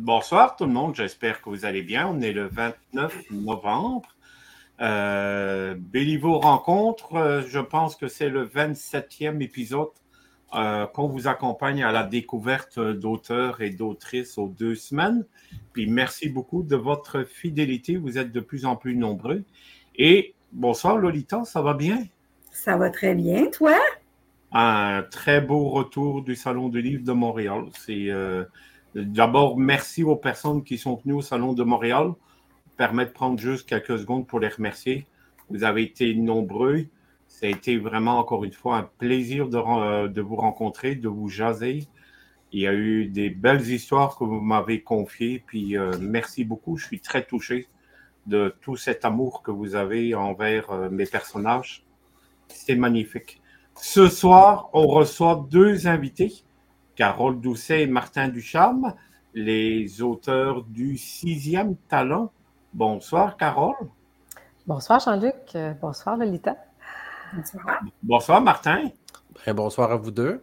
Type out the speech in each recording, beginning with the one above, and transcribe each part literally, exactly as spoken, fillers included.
Bonsoir tout le monde, j'espère que vous allez bien. On est le vingt-neuf novembre. Euh, Béliveau Rencontre, euh, je pense que c'est le vingt-septième épisode euh, qu'on vous accompagne à la découverte d'auteurs et d'autrices aux deux semaines. Puis merci beaucoup de votre fidélité, vous êtes de plus en plus nombreux. Et bonsoir Lolita, ça va bien? Ça va très bien, toi? Un très beau retour du Salon du Livre de Montréal. C'est euh, d'abord merci aux personnes qui sont venues au Salon de Montréal. Permet de prendre juste quelques secondes pour les remercier. Vous avez été nombreux. Ça a été vraiment, encore une fois, un plaisir de, de vous rencontrer, de vous jaser. Il y a eu des belles histoires que vous m'avez confiées. Puis euh, merci beaucoup. Je suis très touché de tout cet amour que vous avez envers euh, mes personnages. C'est magnifique. Ce soir, on reçoit deux invités, Carole Doucet et Martin Ducharme, les auteurs du Sixième Talent. Bonsoir, Carole. Bonsoir, Jean-Luc. Bonsoir, Lolita. Bonsoir. Bonsoir, Martin. Bien, bonsoir à vous deux.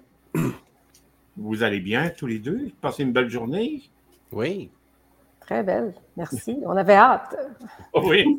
Vous allez bien, tous les deux? Passez une belle journée? Oui. Très belle, merci. On avait hâte. Oui.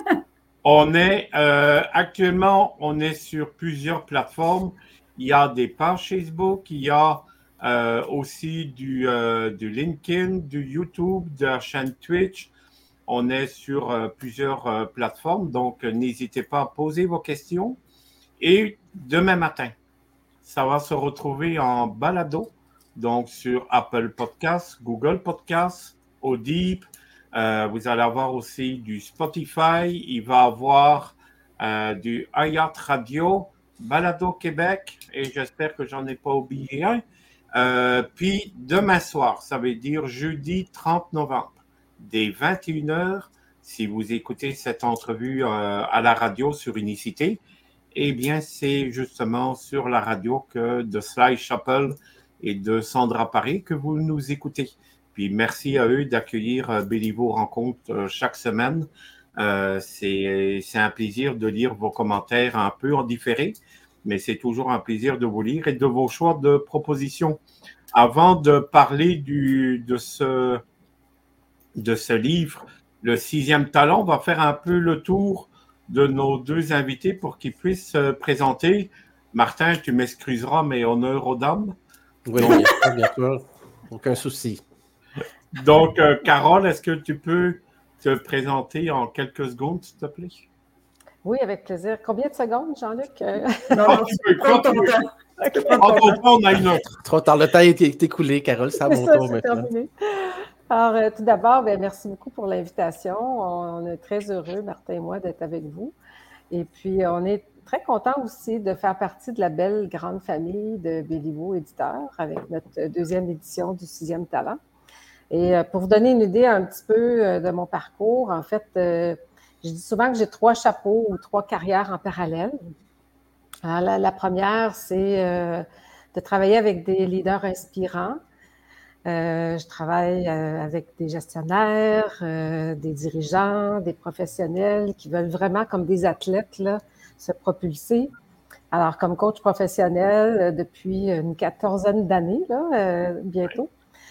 On est euh, actuellement, on est sur plusieurs plateformes. Il y a des pages Facebook, il y a euh, aussi du, euh, du LinkedIn, du YouTube, de la chaîne Twitch. On est sur euh, plusieurs euh, plateformes, donc euh, n'hésitez pas à poser vos questions. Et demain matin, ça va se retrouver en balado, donc sur Apple Podcasts, Google Podcasts, Audible. Euh, vous allez avoir aussi du Spotify, il va avoir euh, du iHeart Radio, Balado Québec, et j'espère que j'en ai pas oublié un. Euh, puis demain soir, ça veut dire jeudi trente novembre, dès vingt et une heures, si vous écoutez cette entrevue euh, à la radio sur Unicité, eh bien c'est justement sur la radio que de Sly Chapel et de Sandra Paré que vous nous écoutez. Puis merci à eux d'accueillir euh, Béliveau Rencontre euh, chaque semaine. Euh, c'est, c'est un plaisir de lire vos commentaires un peu en différé, mais c'est toujours un plaisir de vous lire et de vos choix de propositions. Avant de parler du, de, ce, de ce livre, Le Sixième Talent, on va faire un peu le tour de nos deux invités pour qu'ils puissent se présenter. Martin, tu m'excuseras, mais honneur aux dames. Oui, bien sûr, bien sûr. Aucun souci. Donc, euh, Carole, est-ce que tu peux te présenter en quelques secondes, s'il te plaît? Oui, avec plaisir. Combien de secondes, Jean-Luc? Non, non, tu peux prendre ton temps. En ton temps, on a une autre. Trop tard, le temps est écoulé, Carole, c'est à mon ça, tour c'est maintenant. Terminé. Alors, euh, tout d'abord, bien, merci beaucoup pour l'invitation. On, on est très heureux, Martin et moi, d'être avec vous. Et puis, on est très content aussi de faire partie de la belle grande famille de Béliveau Éditeurs avec notre deuxième édition du Sixième Talent. Et pour vous donner une idée un petit peu de mon parcours, en fait, euh, je dis souvent que j'ai trois chapeaux ou trois carrières en parallèle. Alors, la, la première, c'est euh, de travailler avec des leaders inspirants. Euh, je travaille euh, avec des gestionnaires, euh, des dirigeants, des professionnels qui veulent vraiment, comme des athlètes, là, se propulser. Alors, comme coach professionnel euh, depuis une quatorzaine d'années, là, euh, bientôt.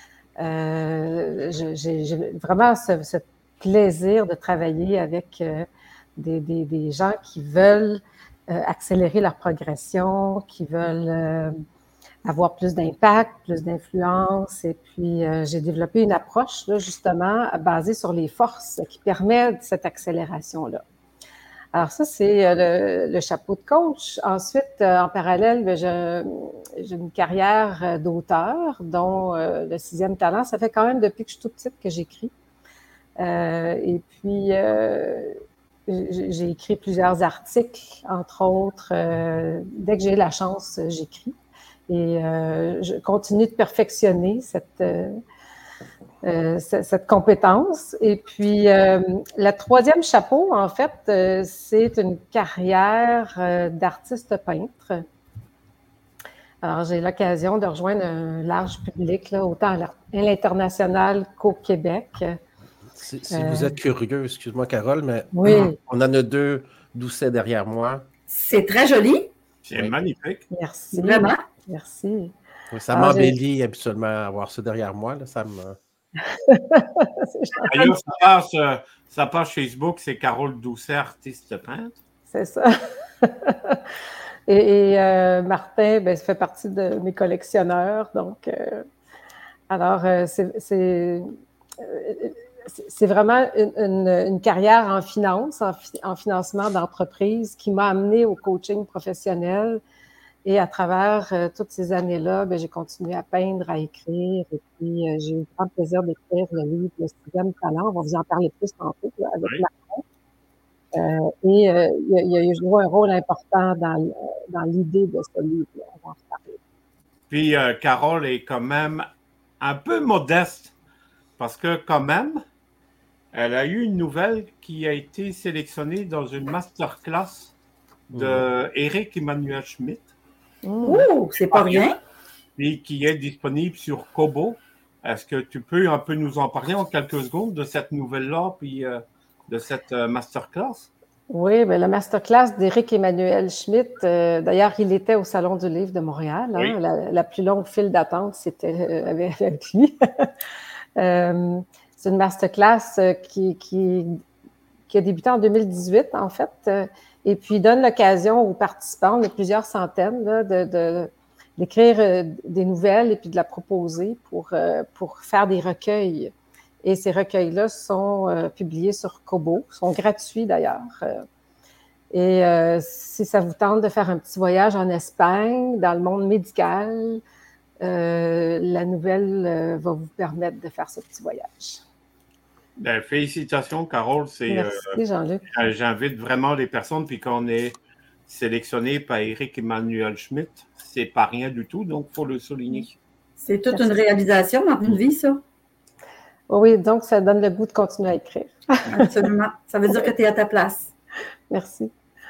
Euh, j'ai, j'ai vraiment ce, ce plaisir de travailler avec euh, des, des, des gens qui veulent euh, accélérer leur progression, qui veulent euh, avoir plus d'impact, plus d'influence. Et puis, euh, j'ai développé une approche, là, justement, basée sur les forces qui permettent cette accélération-là. Alors ça, c'est euh, le, le chapeau de coach. Ensuite, euh, en parallèle, ben, je, j'ai une carrière d'auteur, dont euh, le Sixième Talent. Ça fait quand même depuis que je suis toute petite que j'écris. Euh, et puis, euh, j'ai écrit plusieurs articles, entre autres. Euh, dès que j'ai la chance, j'écris. Et euh, je continue de perfectionner cette... Euh, Euh, cette compétence. Et puis, euh, le troisième chapeau, en fait, euh, c'est une carrière euh, d'artiste peintre. Alors, j'ai l'occasion de rejoindre un large public, là, autant à l'international qu'au Québec. Si, si euh, vous êtes curieux, excuse-moi, Carole, mais oui. On en a deux Doucet derrière moi. C'est très joli. C'est oui. magnifique. Merci. Vraiment. Merci. Oui, ça m'embellit habituellement avoir ça derrière moi. Là, ça me... D'ailleurs, ça passe, euh, ça passe Facebook, c'est Carole Doucet, artiste peintre. C'est ça. et et euh, Martin, ben, ça fait partie de mes collectionneurs. Donc, euh, alors, euh, c'est, c'est, euh, c'est vraiment une, une, une carrière en finance, en, fi- en financement d'entreprise qui m'a amenée au coaching professionnel. Et à travers euh, toutes ces années-là, ben, j'ai continué à peindre, à écrire. Et puis, euh, j'ai eu le grand plaisir d'écrire le livre Le sixième talent. On va vous en parler plus tantôt là, avec Oui. Martin. Euh, et euh, il, a, il a joué un rôle important dans, dans l'idée de ce livre-là. On va en reparler. Puis euh, Carole est quand même un peu modeste parce que quand même, elle a eu une nouvelle qui a été sélectionnée dans une masterclass de Éric Emmanuel Schmitt. Ouh, c'est pas rien. Et qui est disponible sur Kobo. Est-ce que tu peux un peu nous en parler en quelques secondes de cette nouvelle-là puis euh, de cette euh, masterclass? Oui, bien, la masterclass d'Éric Emmanuel Schmitt, euh, d'ailleurs, il était au Salon du Livre de Montréal. Hein, Oui. la, la plus longue file d'attente, c'était euh, avec, avec lui. euh, c'est une masterclass euh, qui, qui, qui a débuté en deux mille dix-huit, en fait, euh, et puis donne l'occasion aux participants, on est plusieurs centaines, là, de, de, d'écrire euh, des nouvelles et puis de la proposer pour, euh, pour faire des recueils. Et ces recueils-là sont euh, publiés sur Kobo, sont gratuits d'ailleurs. Euh, et euh, si ça vous tente de faire un petit voyage en Espagne, dans le monde médical, euh, la nouvelle euh, va vous permettre de faire ce petit voyage. Ben, félicitations, Carole. C'est, Merci, euh, Jean-Luc. j'invite vraiment les personnes, puis quand on est sélectionné par Éric Emmanuel Schmitt, c'est pas rien du tout, donc il faut le souligner. C'est toute Merci. Une réalisation dans une vie, ça. Oui, donc ça donne le goût de continuer à écrire. Absolument. Ça veut dire que tu es à ta place. Merci.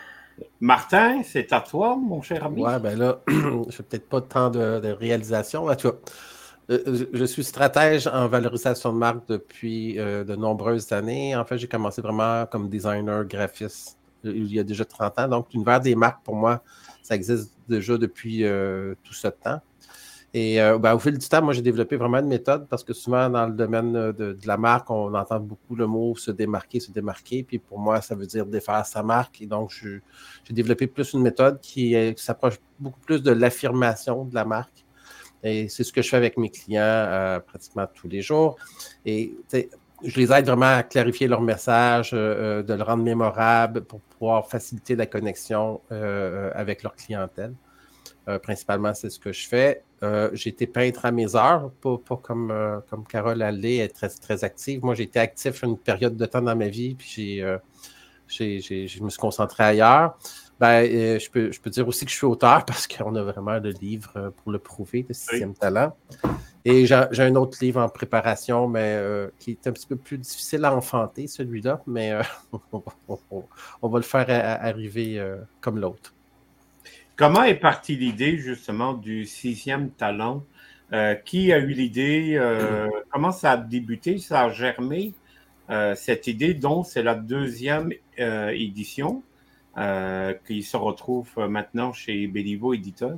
Martin, c'est à toi, mon cher ami. Ouais, ben là, je n'ai peut-être pas tant de, de réalisation. En tout cas, euh, je suis stratège en valorisation de marque depuis euh, de nombreuses années. En fait, j'ai commencé vraiment comme designer, graphiste il y a déjà trente ans. Donc, l'univers des marques, pour moi, ça existe déjà depuis euh, tout ce temps. Et euh, ben, au fil du temps, moi, j'ai développé vraiment une méthode parce que souvent, dans le domaine de, de la marque, on entend beaucoup le mot se démarquer, se démarquer. Puis pour moi, ça veut dire défaire sa marque. Et donc, je, j'ai développé plus une méthode qui, qui s'approche beaucoup plus de l'affirmation de la marque. Et c'est ce que je fais avec mes clients euh, pratiquement tous les jours. Et je les aide vraiment à clarifier leur message, euh, de le rendre mémorable pour pouvoir faciliter la connexion euh, avec leur clientèle. Euh, principalement, c'est ce que je fais. Euh, j'ai été peintre à mes heures, pas, pas comme, euh, comme Carole Allais, elle est très, très active. Moi, j'ai été actif une période de temps dans ma vie, puis j'ai, euh, j'ai, j'ai, je me suis concentré ailleurs. Ben, euh, je, peux, je peux dire aussi que je suis auteur parce qu'on a vraiment le livre pour le prouver, le sixième oui. talent. Et j'ai, j'ai un autre livre en préparation, mais euh, qui est un petit peu plus difficile à enfanter, celui-là, mais euh, on, on, on va le faire à, à arriver euh, comme l'autre. Comment est partie l'idée, justement, du sixième talent? Euh, qui a eu l'idée? Euh, comment ça a débuté? Ça a germé, euh, cette idée, dont c'est la deuxième euh, édition euh, qui se retrouve maintenant chez Béliveau Éditeur?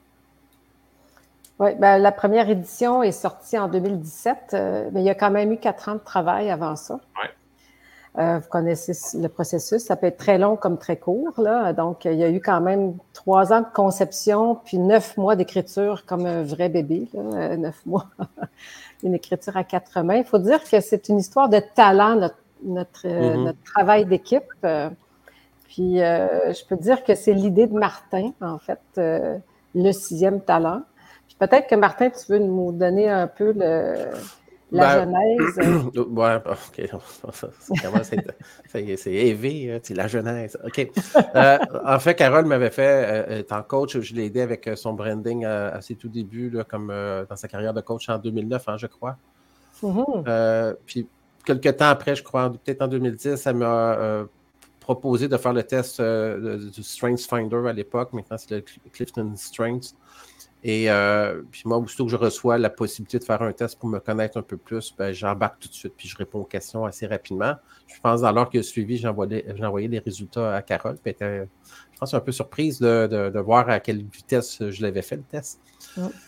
Oui, ben, la première édition est sortie en deux mille dix-sept, euh, mais il y a quand même eu quatre ans de travail avant ça. Ouais. Euh, vous connaissez le processus, ça peut être très long comme très court, là. Donc, il y a eu quand même trois ans de conception, puis neuf mois d'écriture comme un vrai bébé, là, neuf mois, une écriture à quatre mains. Il faut dire que c'est une histoire de talent, notre, notre, mm-hmm. euh, notre travail d'équipe. Euh, puis, euh, je peux dire que c'est l'idée de Martin, en fait, euh, le sixième talent. Puis peut-être que Martin, tu veux nous donner un peu le... La ben, genèse. Ouais, OK. C'est, c'est, c'est élevé, c'est la genèse. OK. Euh, en fait, Carole m'avait fait, euh, étant coach, je l'ai aidé avec son branding à, à ses tout débuts, là, comme euh, dans sa carrière de coach en deux mille neuf, hein, je crois. Mm-hmm. Euh, puis, quelques temps après, je crois, peut-être en deux mille dix, elle m'a euh, proposé de faire le test euh, du Strengths Finder à l'époque. Maintenant, c'est le Clifton Strengths. Et euh, puis moi, aussitôt que je reçois la possibilité de faire un test pour me connaître un peu plus, ben, j'embarque tout de suite puis je réponds aux questions assez rapidement. Je pense dans l'heure qui a suivi, j'ai envoyé, j'ai envoyé les résultats à Carole. Puis elle était, je pense, un peu surprise de, de, de voir à quelle vitesse je l'avais fait le test. Mm.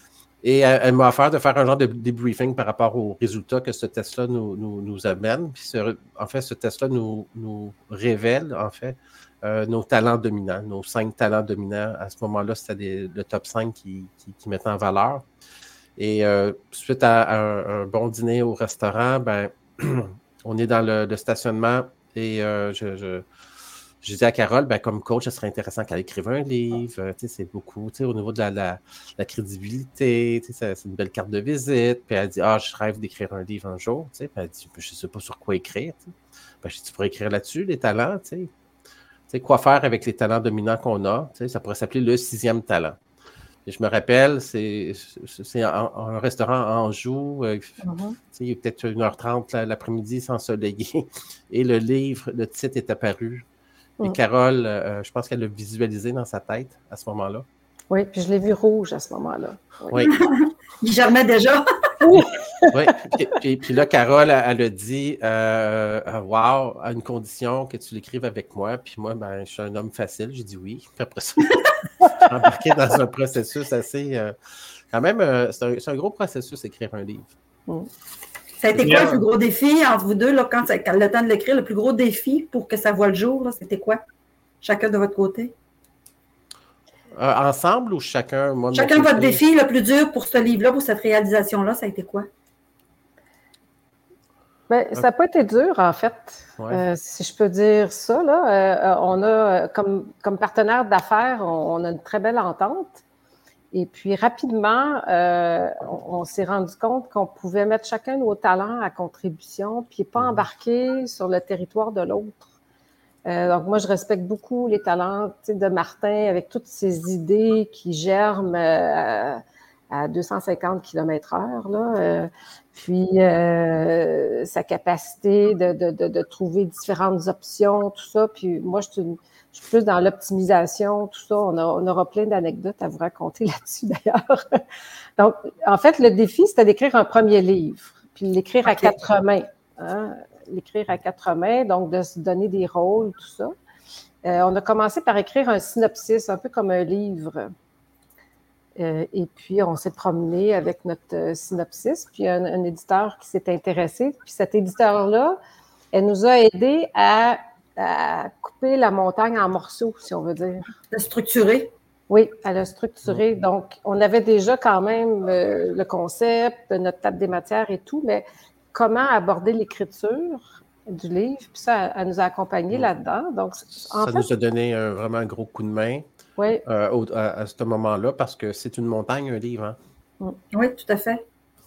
Et elle, elle m'a offert de faire un genre de débriefing par rapport aux résultats que ce test-là nous, nous, nous amène. Puis ce, en fait, ce test-là nous, nous révèle, en fait, euh, nos talents dominants, nos cinq talents dominants. À ce moment-là, c'était des, le top cinq qui, qui, qui mettait en valeur. Et euh, suite à, à un, un bon dîner au restaurant, ben, on est dans le, le stationnement et euh, je, je, je dis à Carole, ben, comme coach, ce serait intéressant qu'elle écrive un livre. Euh, c'est beaucoup au niveau de la, la, la crédibilité, c'est une belle carte de visite. Puis elle dit, ah, je rêve d'écrire un livre un jour. Puis elle dit, je ne sais pas sur quoi écrire. Ben, je dis, tu pourrais écrire là-dessus, les talents. Tu sais, quoi faire avec les talents dominants qu'on a. Ça pourrait s'appeler le sixième talent. Et je me rappelle, c'est un restaurant à Anjou. Euh, mm-hmm. Il y a peut-être une heure trente l'après-midi sans ensoleillé. Et le livre, le titre est apparu. Et mm. Carole, euh, je pense qu'elle l'a visualisé dans sa tête à ce moment-là. Oui, puis je l'ai vu rouge à ce moment-là. Oui. oui. Il germait déjà. Oui, puis, puis, puis là, Carole, elle, elle a dit euh, « Wow, à une condition que tu l'écrives avec moi. » Puis moi, ben, je suis un homme facile. J'ai dit oui. Puis après ça, j'ai embarqué dans un processus assez... Euh, quand même, euh, c'est un, un gros processus, écrire un livre. Mm. Ça a été quoi le plus gros défi entre vous deux, là, quand, quand le temps de l'écrire, le plus gros défi pour que ça voie le jour, c'était quoi? Chacun de votre côté? Euh, ensemble ou chacun? Moi, chacun votre défi le plus dur pour ce livre-là, pour cette réalisation-là, ça a été quoi? Bien, ça n'a pas été dur, en fait, ouais. euh, si je peux dire ça. Là. Euh, on a, comme, comme partenaire d'affaires, on, on a une très belle entente. Et puis, rapidement, euh, on, on s'est rendu compte qu'on pouvait mettre chacun nos talents à contribution, puis pas embarquer sur le territoire de l'autre. Euh, donc, moi, je respecte beaucoup les talents de Martin avec toutes ses idées qui germent euh, à deux cent cinquante kilomètres heure, là. Euh, puis, euh, sa capacité de, de, de, de trouver différentes options, tout ça. Puis, moi, je suis, je suis plus dans l'optimisation, tout ça. On, a, on aura plein d'anecdotes à vous raconter là-dessus, d'ailleurs. Donc, en fait, le défi, c'était d'écrire un premier livre, puis l'écrire okay. à quatre mains. Hein? L'écrire à quatre mains, donc de se donner des rôles, tout ça. Euh, on a commencé par écrire un synopsis, un peu comme un livre. Euh, et puis, on s'est promené avec notre euh, synopsis, puis un, un éditeur qui s'est intéressé. Puis cet éditeur-là, elle nous a aidés à, à couper la montagne en morceaux, si on veut dire. À structurer. Oui, à la structurer. Donc, on avait déjà quand même euh, le concept, notre table des matières et tout, mais comment aborder l'écriture du livre, puis ça, elle nous a accompagnés mmh. là-dedans. Donc, en ça fait, nous a donné un, vraiment un gros coup de main oui. euh, au, à, à ce moment-là, parce que c'est une montagne, un livre. Hein? Mmh. Oui, tout à fait.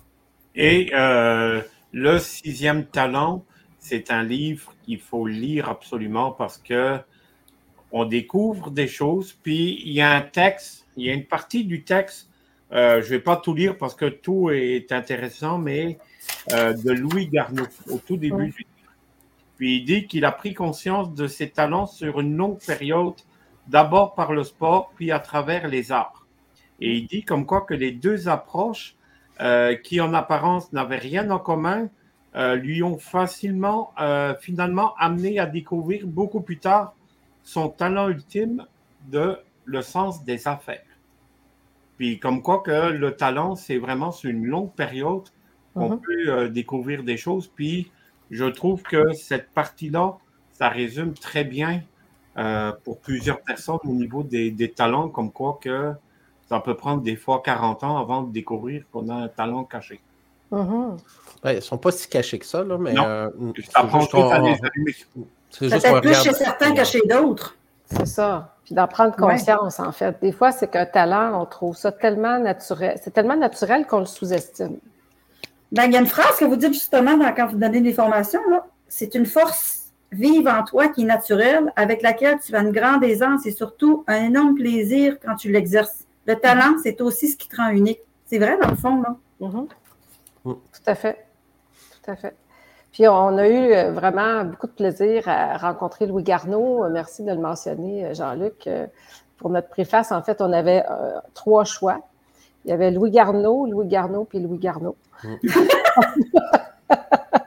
Et euh, le sixième talent, c'est un livre qu'il faut lire absolument parce que on découvre des choses, puis il y a un texte, il y a une partie du texte, euh, je ne vais pas tout lire parce que tout est intéressant, mais Euh, de Louis Garneau, au tout début oui. du livre. Puis il dit qu'il a pris conscience de ses talents sur une longue période, d'abord par le sport, puis à travers les arts. Et il dit comme quoi que les deux approches, euh, qui en apparence n'avaient rien en commun, euh, lui ont facilement, euh, finalement, amené à découvrir beaucoup plus tard son talent ultime de le sens des affaires. Puis comme quoi que le talent, c'est vraiment sur une longue période on mm-hmm. peut euh, découvrir des choses. Puis, je trouve que cette partie-là, ça résume très bien euh, pour plusieurs personnes au niveau des, des talents, comme quoi que ça peut prendre des fois quarante ans avant de découvrir qu'on a un talent caché. Mm-hmm. Ben, ils ne sont pas si cachés que ça, là, mais... Non, euh, ça prend juste à les allumer. C'est peut-être plus chez certains que chez d'autres. C'est ça. Puis d'en prendre conscience, ouais. en fait. Des fois, c'est qu'un talent, on trouve ça tellement naturel. C'est tellement naturel qu'on le sous-estime. Ben, il y a une phrase que vous dites justement dans, quand vous donnez des formations, là. C'est une force vive en toi qui est naturelle, avec laquelle tu as une grande aisance et surtout un énorme plaisir quand tu l'exerces. Le talent, c'est aussi ce qui te rend unique. C'est vrai, dans le fond, là. Mm-hmm. Mm. Tout à fait. Tout à fait. Puis on a eu vraiment beaucoup de plaisir à rencontrer Louis Garneau. Merci de le mentionner, Jean-Luc. Pour notre préface, en fait, on avait euh, trois choix. Il y avait Louis Garneau, Louis Garneau, puis Louis Garneau. Mm.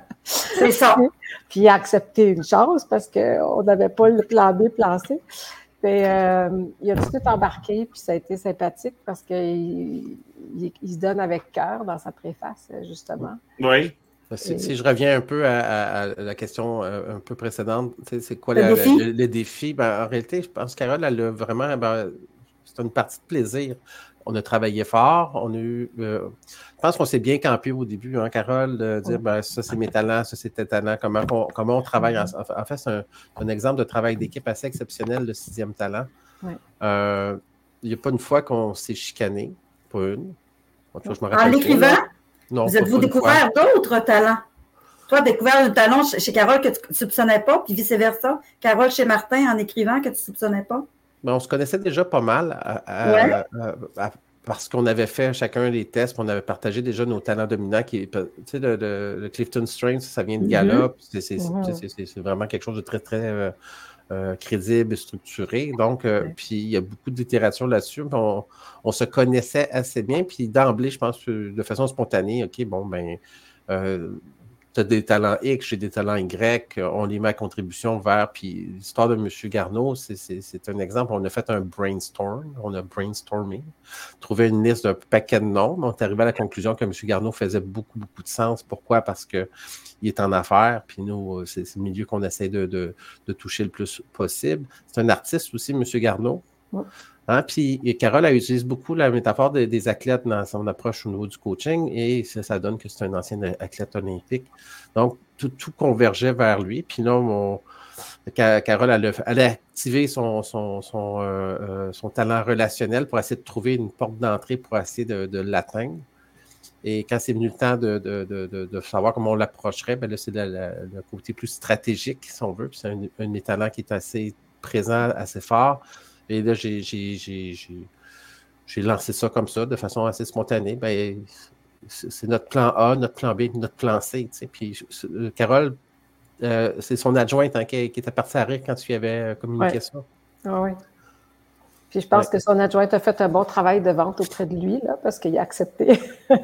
C'est ça. Puis il a accepté une chose parce qu'on n'avait pas le plan B, plan C. Mais, euh, il a tout de suite embarqué, puis ça a été sympathique parce qu'il il, il se donne avec cœur dans sa préface, justement. Oui. Si, Et... si je reviens un peu à, à, à la question un peu précédente, c'est quoi le, la, défi? La, le, le défi? Ben, en réalité, je pense que Carole, elle a vraiment, ben, c'est une partie de plaisir. On a travaillé fort, on a eu, euh, je pense qu'on s'est bien campé au début, hein, Carole, de dire, ben, ça c'est mes talents, ça c'est tes talents, comment on, comment on travaille. En, en fait, c'est un, un exemple de travail d'équipe assez exceptionnel, le sixième talent. Oui. Euh, il n'y a pas une fois qu'on s'est chicané, pas une. En, tout cas, je me en l'écrivant, non, vous avez-vous découvert d'autres talents? Toi, découvert un talent chez Carole que tu ne soupçonnais pas, puis vice-versa. Carole chez Martin en écrivant que tu ne soupçonnais pas? Ben, on se connaissait déjà pas mal à, à, ouais. à, à, parce qu'on avait fait chacun les tests, on avait partagé déjà nos talents dominants. Qui, tu sais, le, le, le Clifton Strength, ça vient de Gallup. Mm-hmm. C'est mm-hmm. vraiment quelque chose de très, très euh, euh, crédible et structuré. Donc, euh, ouais. Puis il y a beaucoup d'itérations là-dessus. On, on se connaissait assez bien. Puis d'emblée, je pense, de façon spontanée, OK, bon, ben... Euh, tu as des talents X, j'ai des talents Y, on les met à contribution vers, puis l'histoire de M. Garneau, c'est un exemple, on a fait un brainstorm, on a brainstormé, trouvé une liste d'un paquet de noms, on est arrivé à la conclusion que M. Garneau faisait beaucoup, beaucoup de sens. Pourquoi? Parce qu'il est en affaires, puis nous, c'est le milieu qu'on essaie de, de, de toucher le plus possible. C'est un artiste aussi, M. Garneau. Ouais. Hein, puis Carole elle utilise beaucoup la métaphore des, des athlètes dans son approche au niveau du coaching et ça, ça donne que c'est un ancien athlète olympique. Donc, tout, tout convergeait vers lui. Puis là, mon, Carole elle a, elle a activé son, son, son, euh, son talent relationnel pour essayer de trouver une porte d'entrée pour essayer de, de l'atteindre. Et quand c'est venu le temps de, de, de, de, de savoir comment on l'approcherait, ben là, c'est le, le, le côté plus stratégique, si on veut. Puis c'est un, un de mes talents qui est assez présent, assez fort. Et là, j'ai lancé ça comme ça, de façon assez spontanée. Ben, c'est notre plan A, notre plan B, notre plan C. Tu sais. Puis Carole, euh, c'est son adjointe hein, qui, qui était partie à rire quand tu y avais communiqué ouais. ça. Ah oui. Puis je pense ouais. que son adjointe a fait un bon travail de vente auprès de lui, là, parce qu'il a accepté.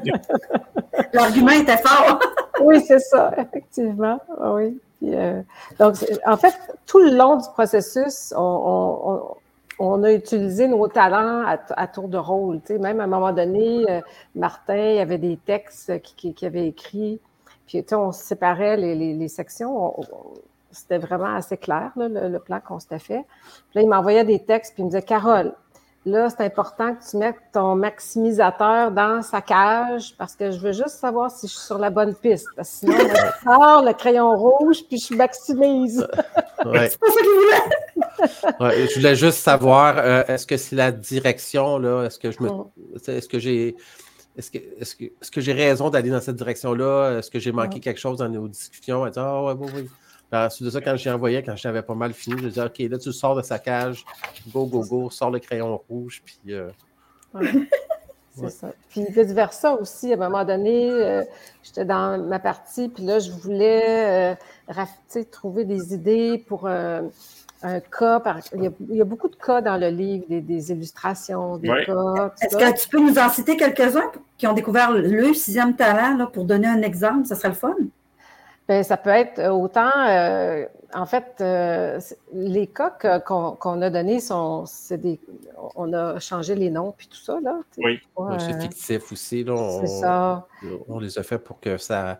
L'argument était fort. Oui, c'est ça, effectivement. Oui. Puis, euh, donc, en fait, tout le long du processus, on, on, on on a utilisé nos talents à, à tour de rôle. Tu sais, même à un moment donné, euh, Martin, il y avait des textes qu'il qui avait écrits. Puis, tu sais, on séparait les, les, les sections. C'était vraiment assez clair, là, le, le plan qu'on s'était fait. Puis là, il m'envoyait des textes, puis il me disait, Carole, là, c'est important que tu mettes ton maximisateur dans sa cage parce que je veux juste savoir si je suis sur la bonne piste. Parce que sinon, moi, je sors le crayon rouge, puis je maximise. Ouais. C'est pas ça qu'il voulait. Ouais, je voulais juste savoir, euh, est-ce que c'est la direction, là? Est-ce que je me. Est-ce que j'ai. Est-ce que, est-ce que, est-ce que j'ai raison d'aller dans cette direction-là? Est-ce que j'ai manqué quelque chose dans nos discussions? Elle dit, ah, oh, ouais, oui, oui. Alors, ensuite de ça, quand j'ai envoyé, quand j'avais pas mal fini, je disais, OK, là, tu sors de sa cage, go, go, go, sors le crayon rouge, puis. Euh... Ouais. C'est ouais. ça. Puis vice-versa aussi, à un moment donné, euh, j'étais dans ma partie, puis là, je voulais euh, raf- trouver des idées pour euh, un cas. Par... Il, y a, il y a beaucoup de cas dans le livre, des, des illustrations, des ouais. cas. Est-ce que tu peux nous en citer quelques-uns qui ont découvert le sixième talent, là, pour donner un exemple? Ça serait le fun. Bien, ça peut être autant, euh, en fait, euh, les cas qu'on qu'on a donnés sont, c'est des, on a changé les noms puis tout ça, là. Oui, euh, c'est fictif aussi, là. C'est ça. On les a fait pour que ça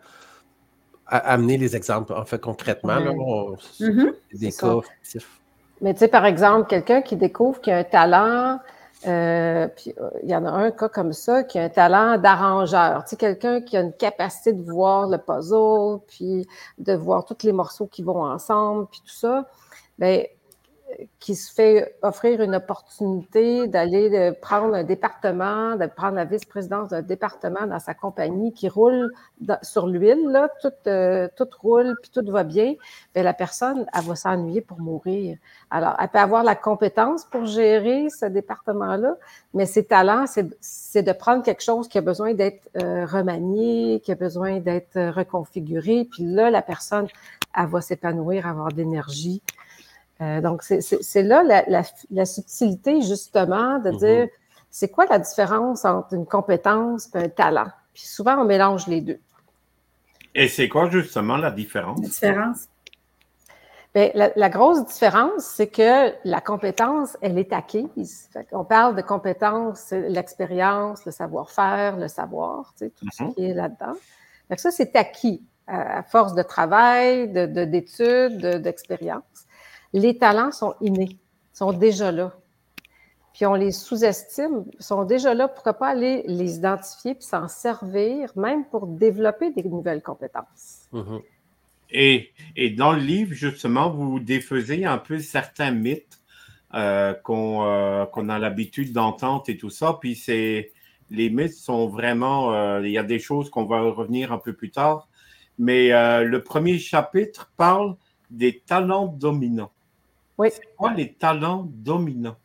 a amené les exemples, en fait, concrètement, ouais. là. On, mm-hmm. Des cas ça. fictifs. Mais tu sais, par exemple, quelqu'un qui découvre qu'il a un talent, Euh, puis il y en a un cas comme ça qui a un talent d'arrangeur. Tu sais, quelqu'un qui a une capacité de voir le puzzle, puis de voir tous les morceaux qui vont ensemble, puis tout ça, bien, qui se fait offrir une opportunité d'aller prendre un département, de prendre la vice-présidence d'un département dans sa compagnie qui roule dans, sur l'huile, là, tout, euh, tout roule, puis tout va bien, bien, la personne, elle va s'ennuyer pour mourir. Alors, elle peut avoir la compétence pour gérer ce département-là, mais ses talents, c'est de prendre quelque chose qui a besoin d'être euh, remanié, qui a besoin d'être reconfiguré, puis là, la personne, elle va s'épanouir, avoir de l'énergie. Euh, donc, c'est là la, la, la subtilité, justement, de dire, mm-hmm. c'est quoi la différence entre une compétence et un talent? Puis souvent, on mélange les deux. Et c'est quoi, justement, la différence? La différence? Bien, la, la grosse différence, c'est que la compétence, elle est acquise. Fait qu'on parle de compétence, l'expérience, le savoir-faire, le savoir, tu sais, tout mm-hmm. ce qui est là-dedans. Fait que ça, c'est acquis à, à force de travail, de, de, d'études, de, d'expérience. Les talents sont innés, sont déjà là. Puis on les sous-estime, sont déjà là, pourquoi pas aller les identifier puis s'en servir, même pour développer des nouvelles compétences. Mm-hmm. Et, et dans le livre, justement, vous défaisez un peu certains mythes euh, qu'on, euh, qu'on a l'habitude d'entendre et tout ça. Puis c'est, les mythes sont vraiment, euh, il y a des choses qu'on va revenir un peu plus tard. Mais euh, le premier chapitre parle des talents dominants. Oui. C'est quoi les talents dominants?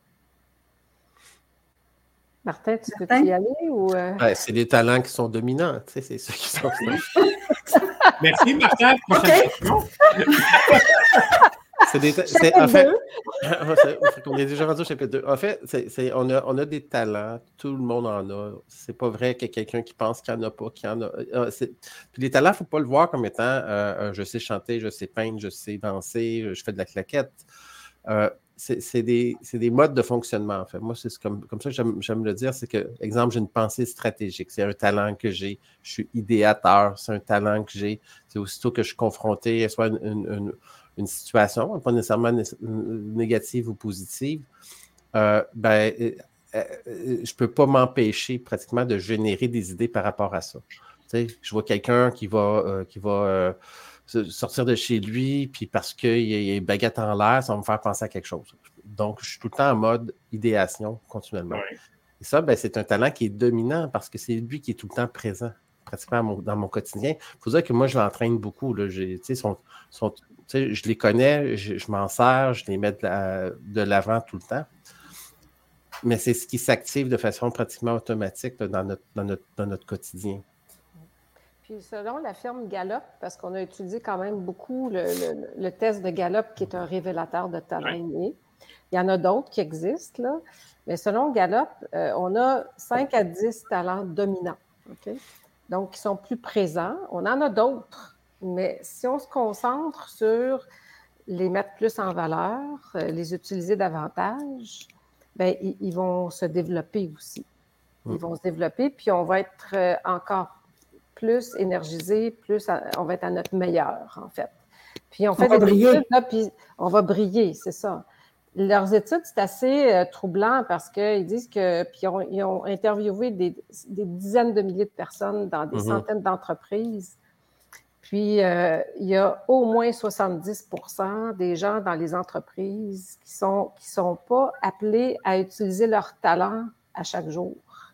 Martin, tu peux y aller ou... Euh... Ouais, c'est les talents qui sont dominants, tu sais, c'est ceux qui sont... Merci, Martin. Prochaine question. C'est des ta- c'est, en fait, on est déjà rendu au chapitre deux. En fait, c'est, c'est, on, a, on a des talents, tout le monde en a. C'est pas vrai qu'il y a quelqu'un qui pense qu'il n'y en a pas, qu'il y en a. C'est... Puis les talents, il ne faut pas le voir comme étant euh, je sais chanter, je sais peindre, je sais danser, je fais de la claquette. Euh, c'est, c'est, des, c'est des modes de fonctionnement, en fait. Moi, c'est comme, comme ça que j'aime, j'aime le dire, c'est que, exemple, j'ai une pensée stratégique. C'est un talent que j'ai. Je suis idéateur. C'est un talent que j'ai. C'est aussitôt que je suis confronté à soit une, une, une, une situation, pas nécessairement négative ou positive, euh, ben, euh, euh, je ne peux pas m'empêcher pratiquement de générer des idées par rapport à ça. Tu sais, je vois quelqu'un qui va... Euh, qui va euh, sortir de chez lui, puis parce qu'il y a une baguette en l'air, ça va me faire penser à quelque chose. Donc, je suis tout le temps en mode idéation continuellement. Oui. Et ça, ben, c'est un talent qui est dominant parce que c'est lui qui est tout le temps présent, pratiquement mon, dans mon quotidien. Il faut dire que moi, je l'entraîne beaucoup. Là. J'ai, sont, sont, je les connais, je, je m'en sers, je les mets de, la, de l'avant tout le temps. Mais c'est ce qui s'active de façon pratiquement automatique là, dans, notre, dans, notre, dans notre quotidien. Puis selon la firme Gallup, parce qu'on a utilisé quand même beaucoup le, le, le test de Gallup, qui est un révélateur de talent inné. Il y en a d'autres qui existent, là. Mais selon Gallup, euh, on a cinq à dix talents dominants, okay? Donc qui sont plus présents. On en a d'autres, mais si on se concentre sur les mettre plus en valeur, euh, les utiliser davantage, bien, ils, ils vont se développer aussi. Ils vont se développer, puis on va être euh, encore plus énergisé, plus à, on va être à notre meilleur, en fait. Puis on fait on des briller. études, là, puis on va briller, c'est ça. Leurs études, c'est assez euh, troublant parce qu'ils disent que, puis on, ils ont interviewé des, des dizaines de milliers de personnes dans des mm-hmm. centaines d'entreprises. Puis euh, il y a au moins soixante-dix pour cent des gens dans les entreprises qui sont qui sont pas appelés à utiliser leur talent à chaque jour.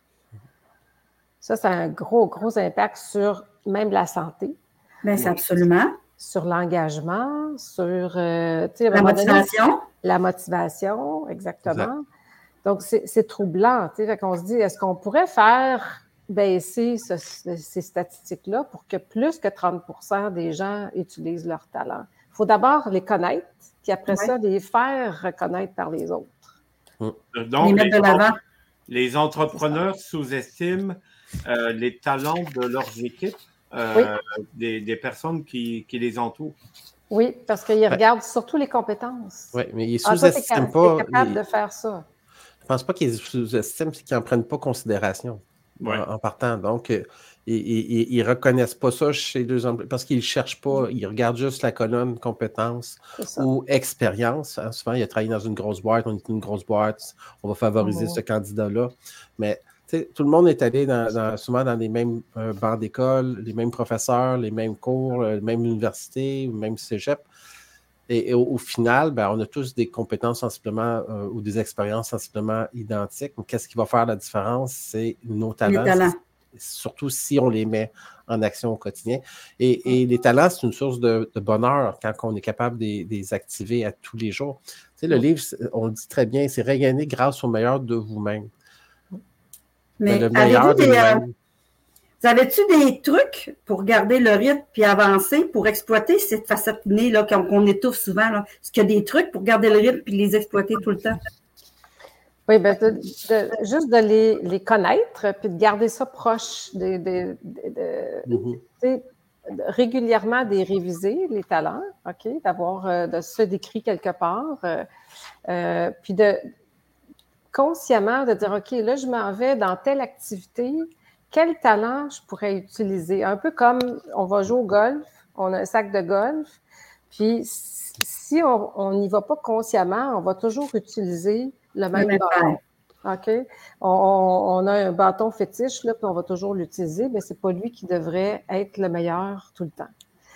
Ça, ça a un gros, gros impact sur même la santé. Bien, c'est absolument. Sur l'engagement, sur... Euh, la motivation. Donné, la motivation, exactement. Exact. Donc, c'est, c'est troublant. Fait qu'on se dit, est-ce qu'on pourrait faire baisser ce, ces statistiques-là pour que plus que trente pour cent des gens utilisent leur talent? Il faut d'abord les connaître, puis après ouais. ça, les faire reconnaître par les autres. Donc, les mettre de l'avant. Les entrepreneurs sous-estiment Euh, les talents de leurs équipes, euh, oui. des, des personnes qui, qui les entourent. Oui, parce qu'ils regardent surtout les compétences. Oui, mais ils sous-estiment ah, pas. Ils sont capables ils... de faire ça. Je ne pense pas qu'ils sous-estiment, c'est qu'ils n'en prennent pas considération ouais. en, en partant. Donc, euh, ils ne reconnaissent pas ça chez les employés parce qu'ils ne cherchent pas, ils regardent juste la colonne compétences ou expérience. Hein, souvent, il a travaillé dans une grosse boîte, on est une grosse boîte, on va favoriser oh. ce candidat-là. Mais T'sais, tout le monde est allé dans, dans, souvent dans les mêmes euh, bancs d'école, les mêmes professeurs, les mêmes cours, les mêmes universités, le même cégep. Et, et au, au final, ben, on a tous des compétences sensiblement euh, ou des expériences sensiblement identiques. Mais qu'est-ce qui va faire la différence? C'est nos talents, les talents. Surtout si on les met en action au quotidien. Et, et les talents, c'est une source de, de bonheur quand on est capable de, de les activer à tous les jours. T'sais, le livre, on le dit très bien, c'est rayonner grâce au meilleur de vous-même. Mais avez-vous des, euh, vous avez-tu des trucs pour garder le rythme puis avancer, pour exploiter cette facette innée là, qu'on, qu'on étouffe souvent? Là? Est-ce qu'il y a des trucs pour garder le rythme puis les exploiter tout le temps? Oui, bien, de, de, juste de les, les connaître puis de garder ça proche. De, de, de, de, mm-hmm. régulièrement de les réviser, les talents, OK, d'avoir, euh, de se décrire quelque part, euh, euh, puis de consciemment de dire, OK, là, je m'en vais dans telle activité, quel talent je pourrais utiliser? Un peu comme on va jouer au golf, on a un sac de golf, puis si on n'y va pas consciemment, on va toujours utiliser le même bâton. OK? On, on a un bâton fétiche, là, puis on va toujours l'utiliser, mais c'est pas lui qui devrait être le meilleur tout le temps.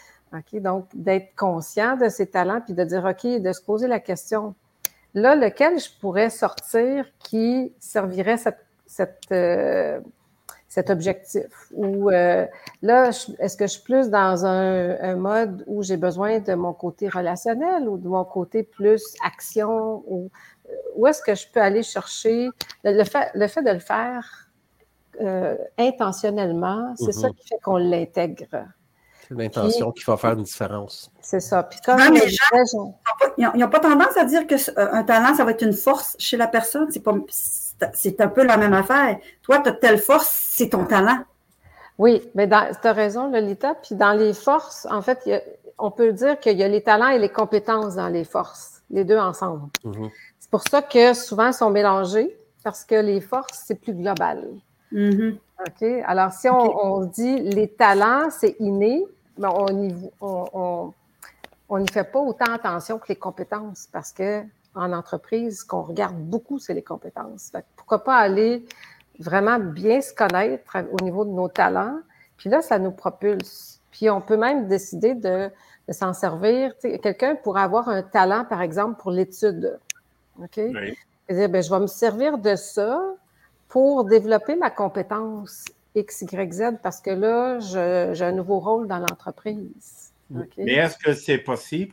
OK? Donc, d'être conscient de ses talents, puis de dire, OK, de se poser la question, là, lequel je pourrais sortir qui servirait cette, cette, euh, cet objectif? Ou euh, là, je, est-ce que je suis plus dans un, un mode où j'ai besoin de mon côté relationnel ou de mon côté plus action? Ou où est-ce que je peux aller chercher? Le, le, fait, le fait de le faire euh, intentionnellement, c'est mm-hmm. ça qui fait qu'on l'intègre. C'est l'intention Puis, qui va faire une différence. C'est ça. Puis comme non, mais les gens, ils n'ont pas tendance à dire qu'un talent, ça va être une force chez la personne. C'est, pas, c'est un peu la même affaire. Toi, tu as telle force, c'est ton talent. Oui, mais tu as raison, Lolita. Puis dans les forces, en fait, y a, on peut dire qu'il y a les talents et les compétences dans les forces, les deux ensemble. Mm-hmm. C'est pour ça que souvent, ils sont mélangés, parce que les forces, c'est plus global. Mm-hmm. OK? Alors, si on, okay. on dit les talents, c'est inné, mais on n'y on, on, on fait pas autant attention que les compétences, parce que en entreprise, ce qu'on regarde beaucoup, c'est les compétences. Fait que pourquoi pas aller vraiment bien se connaître au niveau de nos talents, puis là, ça nous propulse. Puis on peut même décider de, de s'en servir. T'sais, quelqu'un pourrait avoir un talent, par exemple, pour l'étude. OK? Oui. Et dire, bien, je vais me servir de ça pour développer ma compétence X, Y, Z, parce que là, je, j'ai un nouveau rôle dans l'entreprise. Okay? Mais est-ce que c'est possible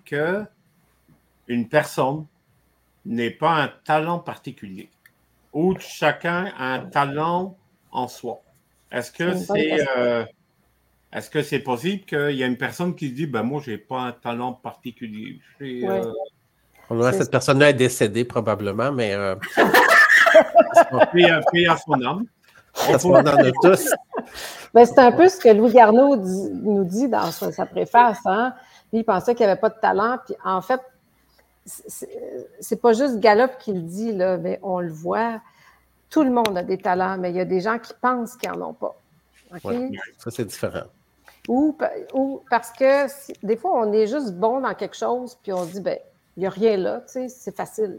qu'une personne n'ait pas un talent particulier ou chacun a un talent en soi? Est-ce que c'est, c'est euh, est-ce que c'est possible qu'il y a une personne qui se dit ben moi, je n'ai pas un talent particulier? Oui. Euh... Cette personne-là est décédée probablement, mais euh... Paix à son âme. On peut... en a tous. Ben, c'est un peu ce que Louis Garneau dit, nous dit dans sa, sa préface. Hein? Lui, il pensait qu'il n'y avait pas de talent. Puis en fait, c'est, c'est pas juste Gallup qui le dit, là, mais on le voit. Tout le monde a des talents, mais il y a des gens qui pensent qu'ils n'en ont pas. Okay? Ouais, ça, c'est différent. Ou, ou parce que si, des fois, on est juste bon dans quelque chose, puis on dit, ben, il n'y a rien là, tu sais, c'est facile.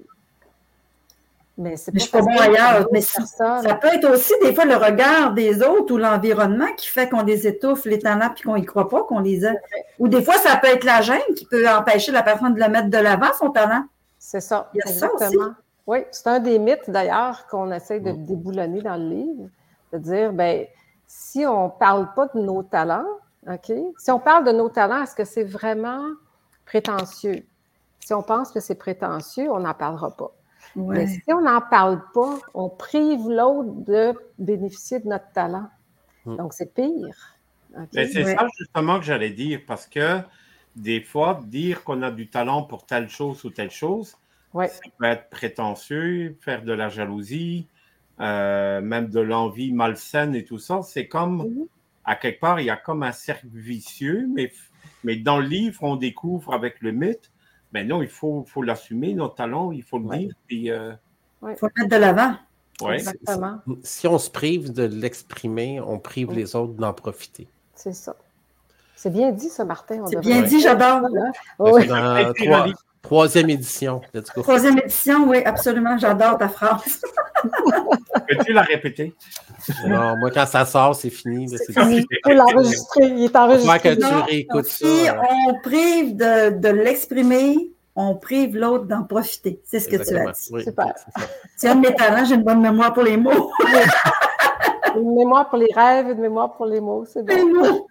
Mais c'est pas, je suis pas bon ailleurs. Mais ça, ça peut être aussi des fois le regard des autres ou l'environnement qui fait qu'on les étouffe, les talents, puis qu'on y croit pas, qu'on les a. Ou des fois, ça peut être la gêne qui peut empêcher la personne de le mettre de l'avant, son talent. C'est ça. Il y a exactement. ça aussi. Oui, c'est un des mythes d'ailleurs qu'on essaie de déboulonner dans le livre, de dire, ben si on ne parle pas de nos talents, OK? Si on parle de nos talents, est-ce que c'est vraiment prétentieux? Si on pense que c'est prétentieux, on n'en parlera pas. Ouais. Mais si on n'en parle pas, on prive l'autre de bénéficier de notre talent. Donc, c'est pire. Okay? Mais c'est ouais. ça justement que j'allais dire, parce que des fois, dire qu'on a du talent pour telle chose ou telle chose, ouais. ça peut être prétentieux, faire de la jalousie, euh, même de l'envie malsaine et tout ça. C'est comme, mm-hmm. à quelque part, il y a comme un cercle vicieux, mais, mais dans le livre, on découvre avec le mythe, ben non, il faut, faut l'assumer, notre talent, il faut le ouais. dire. Il euh... ouais. faut le mettre de l'avant. Ouais. Exactement. Si on se prive de l'exprimer, on prive oui. les autres d'en profiter. C'est ça. C'est bien dit, ça, Martin. On C'est bien dit, j'adore. Hein? Oui. Dans trois, troisième édition. Troisième édition, oui, absolument. J'adore ta phrase. Peux-tu la répéter? Non, moi, quand ça sort, c'est fini. C'est, c'est fini. Il faut l'enregistrer. Il est enregistré. Que tu non, réécoutes si ça. on prive de, de l'exprimer, on prive l'autre d'en profiter. C'est ce que Exactement. Tu as dit. Oui, super. C'est un de mes talents, j'ai une bonne mémoire pour les mots. Une mémoire pour les rêves, une mémoire pour les mots, c'est bon. Les mots.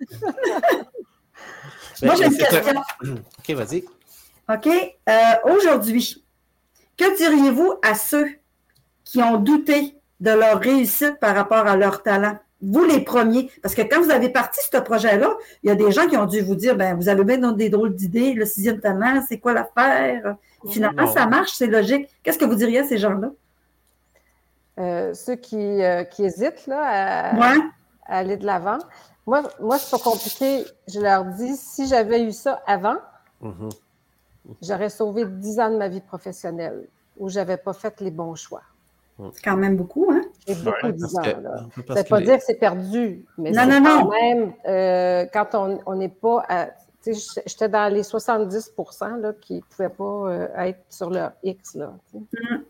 Moi, j'ai une question. Un... OK, vas-y. OK. Euh, aujourd'hui, que diriez-vous à ceux qui ont douté de leur réussite par rapport à leur talent? Vous, les premiers. Parce que quand vous avez parti ce projet-là, il y a des gens qui ont dû vous dire, ben, vous avez bien des drôles d'idées, le sixième talent, c'est quoi l'affaire? Finalement, non. ça marche, c'est logique. Qu'est-ce que vous diriez à ces gens-là? Euh, ceux qui, euh, qui hésitent là, à, ouais. à aller de l'avant. Moi, moi c'est pas compliqué. Je leur dis, si j'avais eu ça avant, mm-hmm. j'aurais sauvé dix ans de ma vie professionnelle où j'avais pas fait les bons choix. C'est quand même beaucoup, hein? C'est beaucoup, ouais, dix ans, que, là. Ça ne veut pas les... dire que c'est perdu, mais non, c'est non, quand non. même, euh, quand on n'est pas à... Tu sais, j'étais dans les soixante-dix pour cent là, qui ne pouvaient pas euh, être sur leur X, là. Tu sais. mm.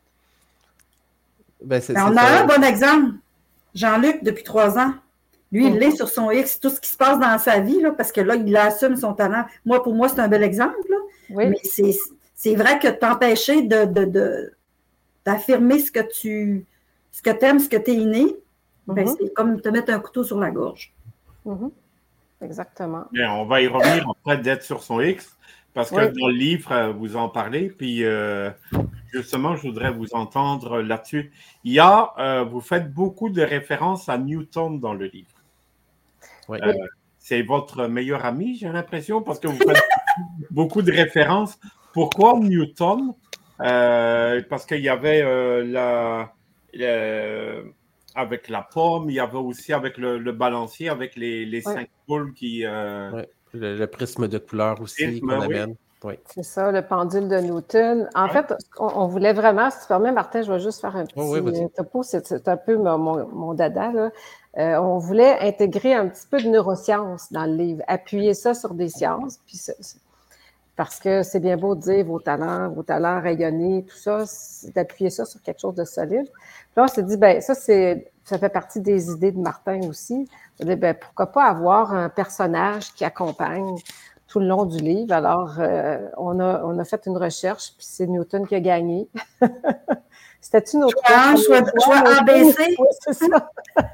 ben, c'est, ben, c'est on a un... un bon exemple. Jean-Luc, depuis trois ans. Lui, il l'est sur son X, tout ce qui se passe dans sa vie, là, parce que là, il assume son talent. Moi, pour moi, c'est un bel exemple, là. Oui. Mais c'est, c'est vrai que t'empêcher de, de, de, d'affirmer ce que tu ce que aimes, ce que tu es inné, mm-hmm. ben, c'est comme te mettre un couteau sur la gorge. Mm-hmm. Exactement. Bien, on va y revenir après d'être sur son X, parce que oui. dans le livre, vous en parlez, puis euh, justement, je voudrais vous entendre là-dessus. Il y a, euh, vous faites beaucoup de références à Newton dans le livre. Oui. Euh, c'est votre meilleur ami, j'ai l'impression, parce que vous faites beaucoup de références. Pourquoi Newton? Euh, parce qu'il y avait euh, la, la, avec la pomme, il y avait aussi avec le, le balancier, avec les, les oui. cinq boules qui... Euh... Oui. Le, le prisme de couleur aussi prisme, qu'on oui. amène. Oui. C'est ça, le pendule de Newton. En oui. fait, on, on voulait vraiment, si tu permets, Martin, je vais juste faire un petit oh oui, topo, c'est, c'est un peu mon, mon, mon dada, là. Euh, on voulait intégrer un petit peu de neurosciences dans le livre, appuyer ça sur des sciences, puis ça, parce que c'est bien beau de dire vos talents, vos talents rayonnés, tout ça, c'est d'appuyer ça sur quelque chose de solide. Puis là, on s'est dit, ben ça, c'est, ça fait partie des idées de Martin aussi. On s'est dit, ben pourquoi pas avoir un personnage qui accompagne tout le long du livre. Alors, euh, on, a, on a fait une recherche, puis c'est Newton qui a gagné. C'était-tu notre choix, choix, choix A B C? Oui, c'est ça.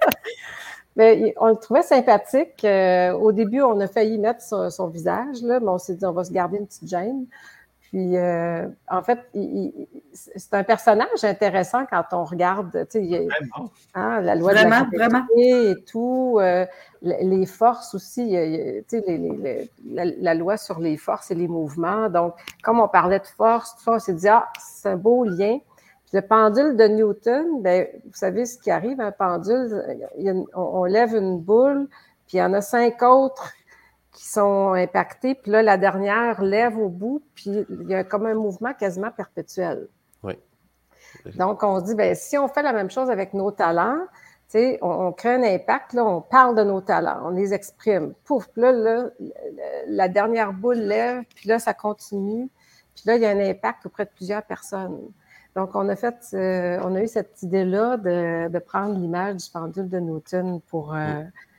Mais on le trouvait sympathique. Euh, au début, on a failli mettre son, son visage, là, mais on s'est dit, on va se garder une petite gêne. Puis, euh, en fait, il, il, c'est un personnage intéressant quand on regarde, tu sais, hein, la loi vraiment, de la gravité et tout, euh, les forces aussi, tu sais, les, les, la, la loi sur les forces et les mouvements. Donc, comme on parlait de force, tout ça, on s'est dit, ah, c'est un beau lien. Puis le pendule de Newton, bien, vous savez ce qui arrive, un pendule, il y a une, on, on lève une boule, puis il y en a cinq autres qui sont impactés, puis là, la dernière lève au bout, puis il y a comme un mouvement quasiment perpétuel. Oui. Donc, on se dit, bien, si on fait la même chose avec nos talents, tu sais, on, on crée un impact, là, on parle de nos talents, on les exprime. Pouf, là, là, la dernière boule lève, puis là, ça continue, puis là, il y a un impact auprès de plusieurs personnes. Donc, on a fait, euh, on a eu cette idée-là de, de prendre l'image du pendule de Newton pour... Euh,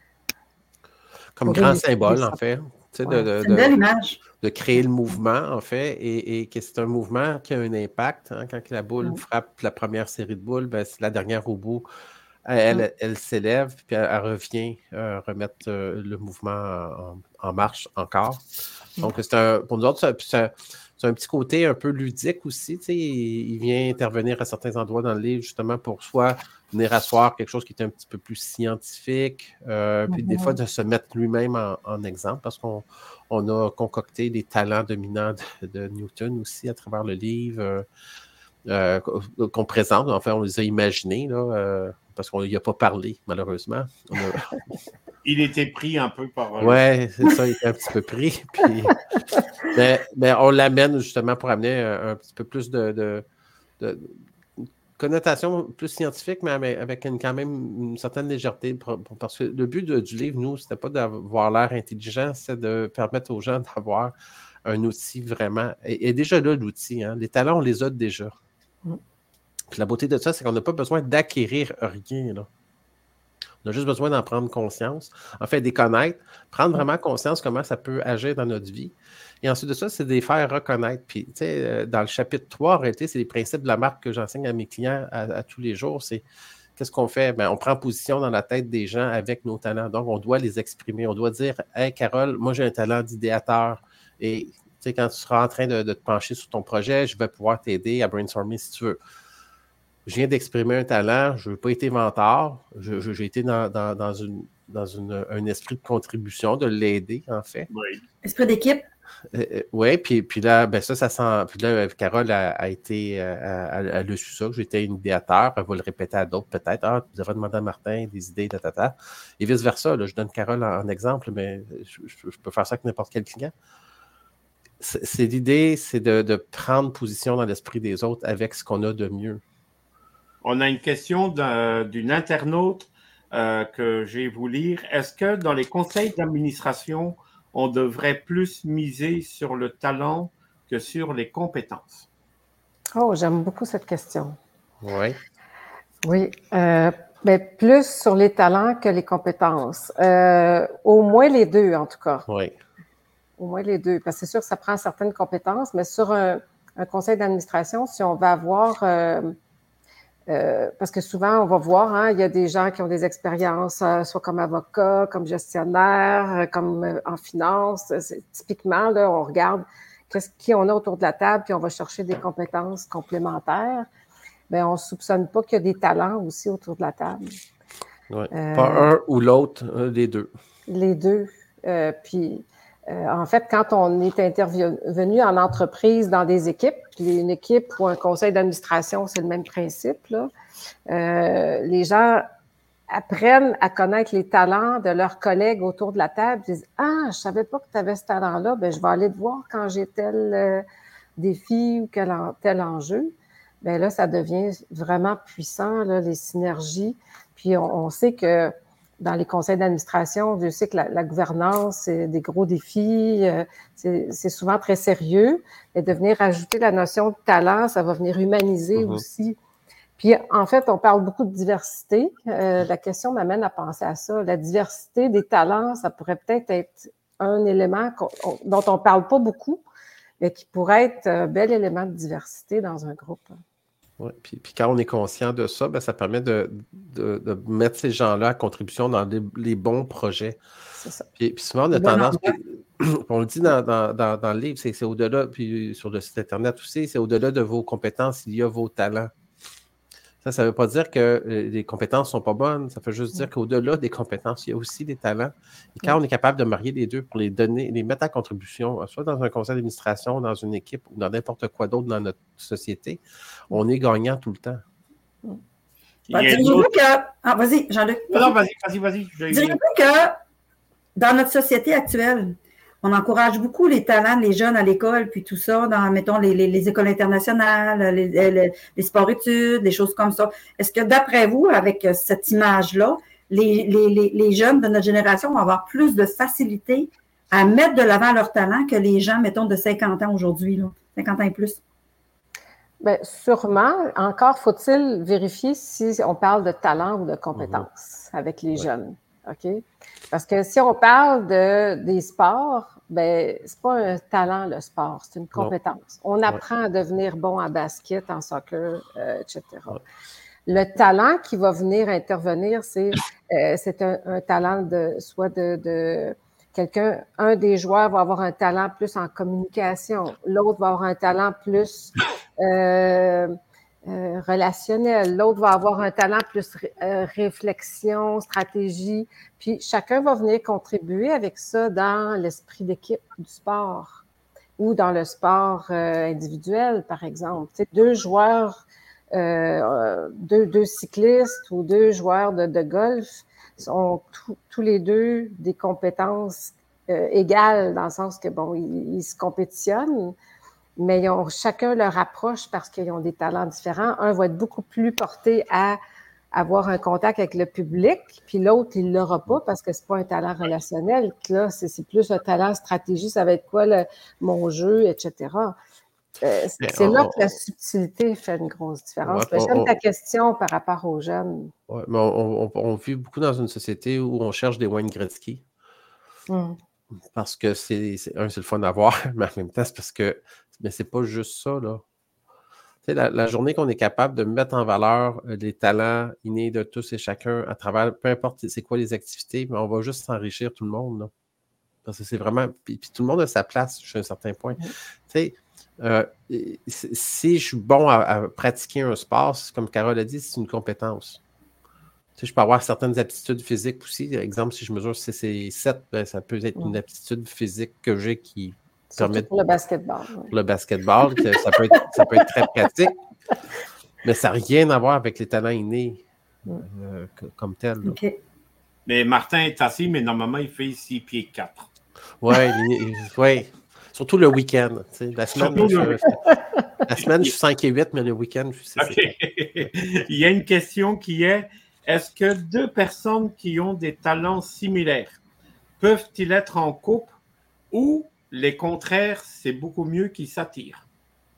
Comme grand symbole, en fait. Tu sais, ouais, de, de, c'est une belle image. De créer le mouvement, en fait, et, et que c'est un mouvement qui a un impact. Hein, quand la boule mmh. frappe la première série de boules, ben, c'est la dernière au bout. Elle, mmh. elle, elle s'élève, puis elle, elle revient euh, remettre euh, le mouvement en, en marche encore. Mmh. Donc, c'est un, pour nous autres, c'est, c'est, un, c'est un petit côté un peu ludique aussi. Tu sais, il, il vient intervenir à certains endroits dans le livre, justement, pour soit venir asseoir quelque chose qui est un petit peu plus scientifique, euh, puis mmh. des fois de se mettre lui-même en, en exemple, parce qu'on on a concocté les talents dominants de, de Newton aussi à travers le livre euh, euh, qu'on présente. Enfin, on les a imaginés, là, euh, parce qu'on n'y a pas parlé, malheureusement. On a... Il était pris un peu par... Oui, c'est ça, il était un petit peu pris. Puis... mais, mais on l'amène justement pour amener un, un petit peu plus de... de, de connotation plus scientifique, mais avec, avec une, quand même une certaine légèreté. Pour, pour, parce que le but de, du livre, nous, c'était pas d'avoir l'air intelligent, c'est de permettre aux gens d'avoir un outil vraiment... Et, et déjà là, l'outil, hein, les talents, on les a déjà. Mm. Puis la beauté de ça, c'est qu'on n'a pas besoin d'acquérir rien, là. On a juste besoin d'en prendre conscience, en fait, d'y connaître, prendre vraiment conscience comment ça peut agir dans notre vie. Et ensuite de ça, c'est de les faire reconnaître. Puis, tu sais, dans le chapitre trois, en réalité, c'est les principes de la marque que j'enseigne à mes clients à, à tous les jours. C'est qu'est-ce qu'on fait? Bien, on prend position dans la tête des gens avec nos talents. Donc, on doit les exprimer. On doit dire, « Hey, Carole, moi, j'ai un talent d'idéateur. Et, tu sais, quand tu seras en train de, de te pencher sur ton projet, je vais pouvoir t'aider à brainstormer si tu veux. » Je viens d'exprimer un talent, je n'ai pas été mentor, je, je, j'ai été dans, dans, dans, une, dans une, un esprit de contribution, de l'aider, en fait. Oui. Esprit d'équipe. Euh, oui, puis, puis là, ben ça, ça sent. Puis là, Carole a, a été. Euh, elle, elle a su ça, que j'étais une idéateur. Elle va le répéter à d'autres, peut-être. Ah, tu devrais demander à Martin des idées, tatata. Et vice-versa. Là, je donne Carole en, en exemple, mais je, je, je peux faire ça avec n'importe quel client. C'est, c'est l'idée, c'est de, de prendre position dans l'esprit des autres avec ce qu'on a de mieux. On a une question d'un, d'une internaute euh, que j'ai vous lire. Est-ce que dans les conseils d'administration, on devrait plus miser sur le talent que sur les compétences? Oh, j'aime beaucoup cette question. Oui. Oui. Euh, ben, plus sur les talents que les compétences. Euh, au moins les deux, en tout cas. Oui. Au moins les deux. Parce que c'est sûr que ça prend certaines compétences, mais sur un, un conseil d'administration, si on va avoir... Euh, Euh, parce que souvent, on va voir, hein, il y a des gens qui ont des expériences, euh, soit comme avocat, comme gestionnaire, euh, comme euh, en finance. C'est, typiquement, là, on regarde qu'est-ce qui on a autour de la table, puis on va chercher des compétences complémentaires. Bien, on ne soupçonne pas qu'il y a des talents aussi autour de la table. Ouais. Euh, pas un ou l'autre, un des deux. Les deux. Euh, puis, euh, en fait, quand on est intervenu en entreprise dans des équipes, puis une équipe ou un conseil d'administration, c'est le même principe, là. Euh, les gens apprennent à connaître les talents de leurs collègues autour de la table. Ils disent « Ah, je savais pas que tu avais ce talent-là, ben je vais aller te voir quand j'ai tel euh, défi ou quel en, tel enjeu. » Bien là, ça devient vraiment puissant, là, les synergies. Puis on, on sait que dans les conseils d'administration, je sais que la, la gouvernance, c'est des gros défis, euh, c'est, c'est souvent très sérieux. Et de venir ajouter la notion de talent, ça va venir humaniser mm-hmm. aussi. Puis, en fait, on parle beaucoup de diversité. Euh, la question m'amène à penser à ça. La diversité des talents, ça pourrait peut-être être un élément on, dont on parle pas beaucoup, mais qui pourrait être un bel élément de diversité dans un groupe. Oui, puis, puis quand on est conscient de ça, bien, ça permet de, de, de mettre ces gens-là à contribution dans les, les bons projets. C'est ça. Puis, puis souvent, on a tendance, puis, on le dit dans, dans, dans, dans le livre, c'est, c'est au-delà, puis sur le site Internet aussi, c'est au-delà de vos compétences, il y a vos talents. Ça, ça ne veut pas dire que les compétences ne sont pas bonnes, ça veut juste dire qu'au-delà des compétences, il y a aussi des talents. Et quand on est capable de marier les deux pour les donner, les mettre à contribution, soit dans un conseil d'administration, dans une équipe ou dans n'importe quoi d'autre dans notre société, on est gagnant tout le temps. Bah, dites-vous que... Ah, vas-y, Jean-Luc. Non, vas-y, vas-y, vas-y. Dites-vous que dans notre société actuelle, on encourage beaucoup les talents, les jeunes à l'école, puis tout ça, dans, mettons, les, les, les écoles internationales, les, les, les sports-études, des choses comme ça. Est-ce que, d'après vous, avec cette image-là, les, les, les, les jeunes de notre génération vont avoir plus de facilité à mettre de l'avant leurs talents que les gens, mettons, de cinquante ans aujourd'hui, là, cinquante ans et plus? Bien, sûrement. Encore faut-il vérifier si on parle de talent ou de compétences mmh. avec les ouais. jeunes. OK? Parce que si on parle de, des sports, ben c'est pas un talent, le sport, c'est une compétence. Non. On apprend ouais. à devenir bon en basket, en soccer, euh, et cetera. Ouais. Le talent qui va venir intervenir, c'est, euh, c'est un, un talent de soit de, de quelqu'un, un des joueurs va avoir un talent plus en communication, l'autre va avoir un talent plus euh, Euh, relationnel, l'autre va avoir un talent plus ré, euh, réflexion, stratégie, puis chacun va venir contribuer avec ça dans l'esprit d'équipe du sport ou dans le sport euh, individuel, par exemple. Tu sais, deux joueurs, euh, deux, deux cyclistes ou deux joueurs de, de golf ont tout, tous les deux des compétences euh, égales dans le sens que, bon, ils, ils se compétitionnent, mais ils ont chacun leur approche parce qu'ils ont des talents différents. Un va être beaucoup plus porté à avoir un contact avec le public, puis l'autre, il ne l'aura pas parce que c'est pas un talent relationnel. Là, c'est, c'est plus un talent stratégie, ça va être quoi le, mon jeu, et cetera. Euh, c'est c'est on, là que la subtilité fait une grosse différence. Ouais, J'aime on, ta question par rapport aux jeunes. Ouais, mais on, on, on vit beaucoup dans une société où on cherche des Wayne Gretzky. Mm. Parce que c'est, c'est, un, c'est le fun à voir, mais en même temps, c'est parce que mais c'est pas juste ça, là. Tu sais, la, la journée qu'on est capable de mettre en valeur euh, les talents innés de tous et chacun à travers, peu importe c'est quoi les activités, mais on va juste s'enrichir tout le monde, là. Parce que c'est vraiment... Puis, puis tout le monde a sa place jusqu'à un certain point. Mm. Tu sais, euh, si je suis bon à, à pratiquer un sport, comme Carole a dit, c'est une compétence. Tu sais, je peux avoir certaines aptitudes physiques aussi. Par exemple, si je mesure C C sept, ben, ça peut être une aptitude physique que j'ai qui Surtout pour le basketball. Ouais. Pour le basketball, que ça, peut être, ça peut être très pratique, mais ça n'a rien à voir avec les talents innés euh, comme tel. Okay. Mais Martin est assis, mais normalement, il fait six pieds quatre. Oui, ouais. Surtout le week-end. La semaine, je, le... la semaine, je suis cinq et huit, mais le week-end, je suis six okay. et quatre. Il y a une question qui est, est-ce que deux personnes qui ont des talents similaires peuvent-ils être en couple ou les contraires, c'est beaucoup mieux qu'ils s'attirent?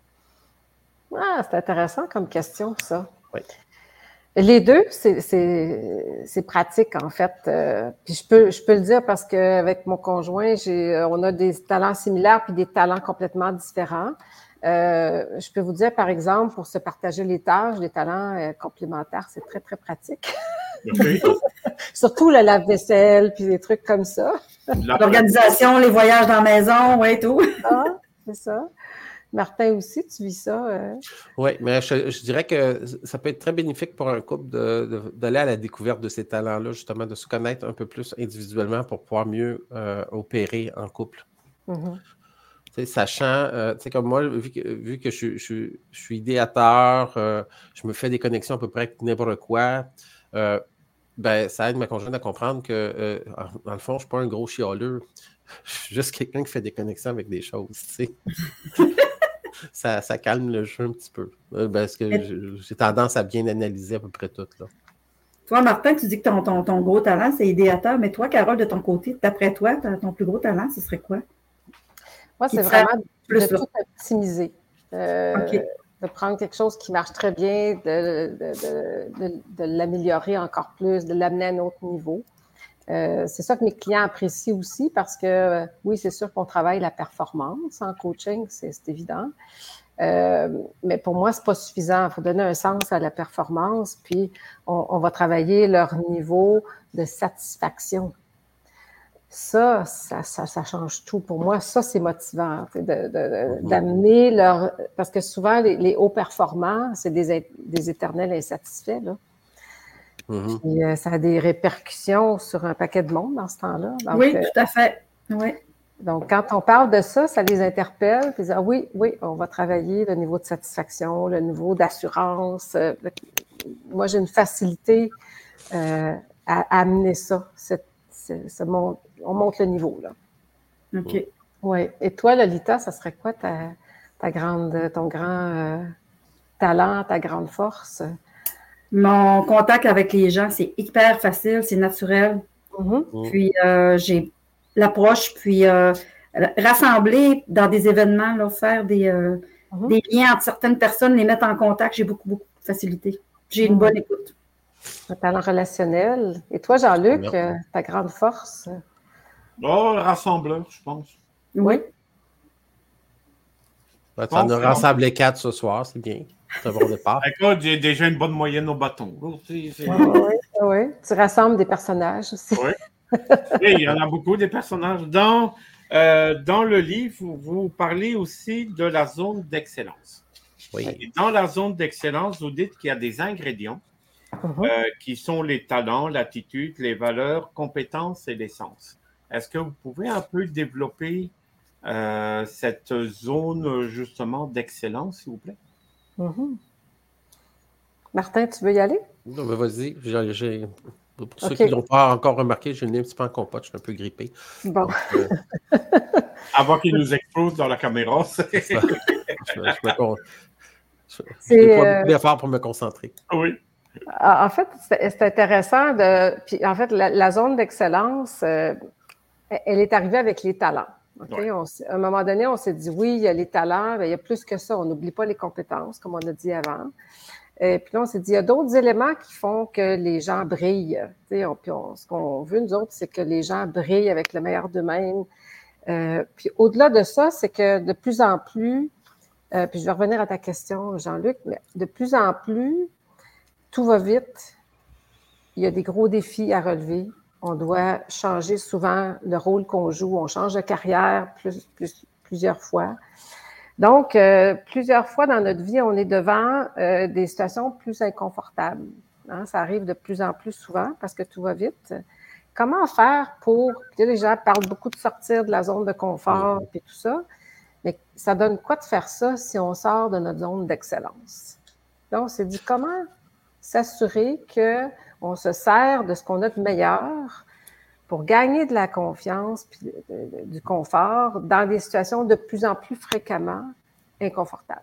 Ah, c'est intéressant comme question, ça. Oui. Les deux, c'est, c'est, c'est pratique, en fait. Euh, puis je peux, je peux le dire parce qu'avec mon conjoint, j'ai, on a des talents similaires puis des talents complètement différents. Euh, je peux vous dire, par exemple, pour se partager les tâches, les talents euh, complémentaires, c'est très, très pratique. Okay. Surtout le lave-vaisselle puis des trucs comme ça. L'organisation, les voyages dans la maison, oui, tout. Ah, c'est ça. Martin aussi, tu vis ça? Euh... Oui, mais je, je dirais que ça peut être très bénéfique pour un couple de, de, d'aller à la découverte de ces talents-là, justement, de se connaître un peu plus individuellement pour pouvoir mieux euh, opérer en couple. Mm-hmm. Tu sais, sachant, euh, tu sais, comme moi, vu que, vu que je, je, je suis idéateur, euh, je me fais des connexions à peu près avec n'importe quoi, euh, ben, ça aide ma conjointe à comprendre que, euh, dans le fond, je ne suis pas un gros chialeux. Je suis juste quelqu'un qui fait des connexions avec des choses, tu sais. Ça, ça calme le jeu un petit peu. Euh, parce que j'ai, j'ai tendance à bien analyser à peu près tout. Là. Toi, Martin, tu dis que ton, ton, ton gros talent, c'est idéateur, mais toi, Carole, de ton côté, d'après toi, ton plus gros talent, ce serait quoi? Moi, c'est vraiment plus de tout optimiser. Euh, okay. De prendre quelque chose qui marche très bien, de, de, de, de, de l'améliorer encore plus, de l'amener à un autre niveau. Euh, c'est ça que mes clients apprécient aussi parce que, euh, oui, c'est sûr qu'on travaille la performance en coaching, c'est, c'est évident. Euh, mais pour moi, c'est pas suffisant. Il faut donner un sens à la performance, puis on, on va travailler leur niveau de satisfaction. Ça, ça, ça, ça change tout. Pour moi, ça, c'est motivant de, de, de, d'amener leur... Parce que souvent, les, les hauts performants, c'est des, des éternels insatisfaits, là. Mm-hmm. Puis, euh, ça a des répercussions sur un paquet de monde dans ce temps-là. Donc, oui, euh, tout à fait. Oui. Donc, quand on parle de ça, ça les interpelle. Puis ils disent, ah oui, oui, on va travailler le niveau de satisfaction, le niveau d'assurance. Euh, moi, j'ai une facilité euh, à, à amener ça. Cette, cette, ce monde, on monte le niveau, là. OK. Oui. Et toi, Lolita, ça serait quoi ta, ta grande, ton grand euh, talent, ta grande force? Mon contact avec les gens, c'est hyper facile, c'est naturel. Mm-hmm. Puis, euh, j'ai l'approche, puis euh, rassembler dans des événements, là, faire des, euh, mm-hmm. des liens entre certaines personnes, les mettre en contact, j'ai beaucoup, beaucoup de facilité. J'ai mm-hmm. une bonne écoute. Un talent relationnel. Et toi, Jean-Luc, euh, ta grande force? Oh, le rassembleur, je pense. Oui. Ben, tu en as rassemblé quatre ce soir, c'est bien. C'est un bon départ. Écoute, j'ai déjà une bonne moyenne au bâton. Oui, oui, oui. Tu rassembles des personnages aussi. Oui. Oui, il y en a beaucoup des personnages. Dans, euh, dans le livre, vous, vous parlez aussi de la zone d'excellence. Oui. Et dans la zone d'excellence, vous dites qu'il y a des ingrédients uh-huh. euh, qui sont les talents, l'attitude, les valeurs, compétences et l'essence. Est-ce que vous pouvez un peu développer euh, cette zone justement d'excellence, s'il vous plaît? Uh-huh. Martin, tu veux y aller? Non, mais vas-y. J'ai, j'ai... Pour okay. ceux qui ne l'ont pas encore remarqué, j'ai le nez un petit peu en compote, je suis un peu grippé. Bon. Donc, euh... Avant qu'il nous explose dans la caméra. C'est ça. je, je me con... je, c'est je pas beaucoup d'efforts pour me concentrer. Oui. En fait, c'est, c'est intéressant. De... Puis, en fait, la, la zone d'excellence, euh, elle est arrivée avec les talents. Okay? On, à un moment donné, on s'est dit, oui, il y a les talents, mais il y a plus que ça. On n'oublie pas les compétences, comme on a dit avant. Et puis là, on s'est dit, il y a d'autres éléments qui font que les gens brillent. On, puis on, ce qu'on veut, nous autres, c'est que les gens brillent avec le meilleur d'eux-mêmes. Euh, puis au-delà de ça, c'est que de plus en plus, euh, puis je vais revenir à ta question, Jean-Luc, mais de plus en plus, tout va vite. Il y a des gros défis à relever. On doit changer souvent le rôle qu'on joue. On change de carrière plus, plus, plusieurs fois. Donc, euh, plusieurs fois dans notre vie, on est devant euh, des situations plus inconfortables. Hein? Ça arrive de plus en plus souvent parce que tout va vite. Comment faire pour... Puis là, les gens parlent beaucoup de sortir de la zone de confort et tout ça. Mais ça donne quoi de faire ça si on sort de notre zone d'excellence? Là, on s'est dit comment s'assurer qu'on se sert de ce qu'on a de meilleur pour gagner de la confiance puis de, de, du confort dans des situations de plus en plus fréquemment inconfortables.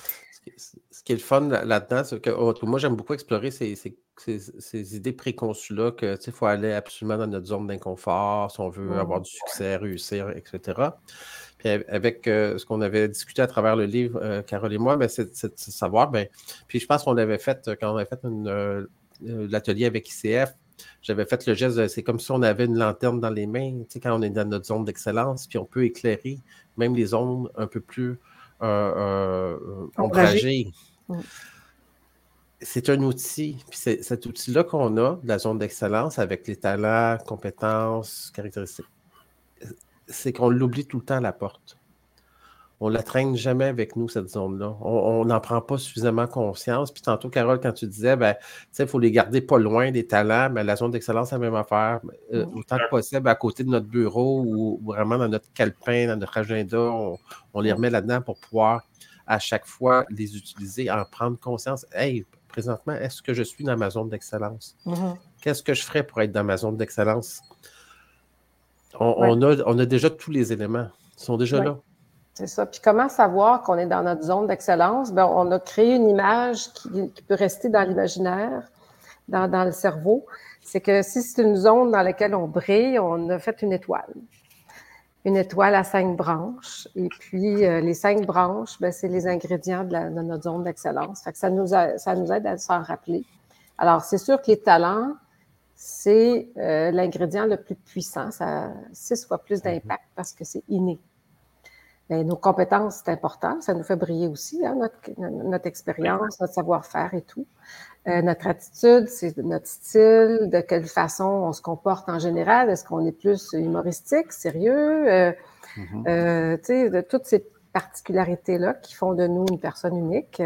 Ce qui est le fun là-dedans, c'est que oh, moi, j'aime beaucoup explorer ces, ces, ces, ces idées préconçues-là que, tu sais, il faut aller absolument dans notre zone d'inconfort si on veut mmh. avoir du succès, réussir, et cetera. Puis avec euh, ce qu'on avait discuté à travers le livre, euh, Carole et moi, ben, c'est, c'est de savoir, ben, puis je pense qu'on l'avait fait quand on avait fait une, euh, l'atelier avec I C F, j'avais fait le geste, de, c'est comme si on avait une lanterne dans les mains, tu sais, quand on est dans notre zone d'excellence, puis on peut éclairer même les zones un peu plus euh, euh, ombragées. Mmh. C'est un outil, puis c'est cet outil-là qu'on a, de la zone d'excellence, avec les talents, compétences, caractéristiques, c'est qu'on l'oublie tout le temps à la porte. On ne la traîne jamais avec nous, cette zone-là. On n'en prend pas suffisamment conscience. Puis tantôt, Carole, quand tu disais, ben, tu sais, il faut les garder pas loin des talents, mais la zone d'excellence, c'est la même affaire. Euh, autant que possible, à côté de notre bureau ou, ou vraiment dans notre calepin, dans notre agenda, on, on les remet là-dedans pour pouvoir, à chaque fois, les utiliser, en prendre conscience. Hey, présentement, est-ce que je suis dans ma zone d'excellence? Mm-hmm. Qu'est-ce que je ferais pour être dans ma zone d'excellence? On, ouais. on, a, on a déjà tous les éléments. Ils sont déjà ouais. là. C'est ça. Puis comment savoir qu'on est dans notre zone d'excellence? Bien, on a créé une image qui, qui peut rester dans l'imaginaire, dans, dans le cerveau. C'est que si c'est une zone dans laquelle on brille, on a fait une étoile. Une étoile à cinq branches. Et puis, euh, les cinq branches, bien, c'est les ingrédients de, la, de notre zone d'excellence. Fait que ça nous, a, ça nous aide à s'en rappeler. Alors, c'est sûr que les talents, c'est euh, l'ingrédient le plus puissant. Ça a six fois plus d'impact parce que c'est inné. Mais nos compétences, c'est important. Ça nous fait briller aussi, hein, notre, notre expérience, notre savoir-faire et tout. Euh, notre attitude, c'est notre style, de quelle façon on se comporte en général. Est-ce qu'on est plus humoristique, sérieux? Euh, mm-hmm. euh, tu sais, de toutes ces particularités-là qui font de nous une personne unique.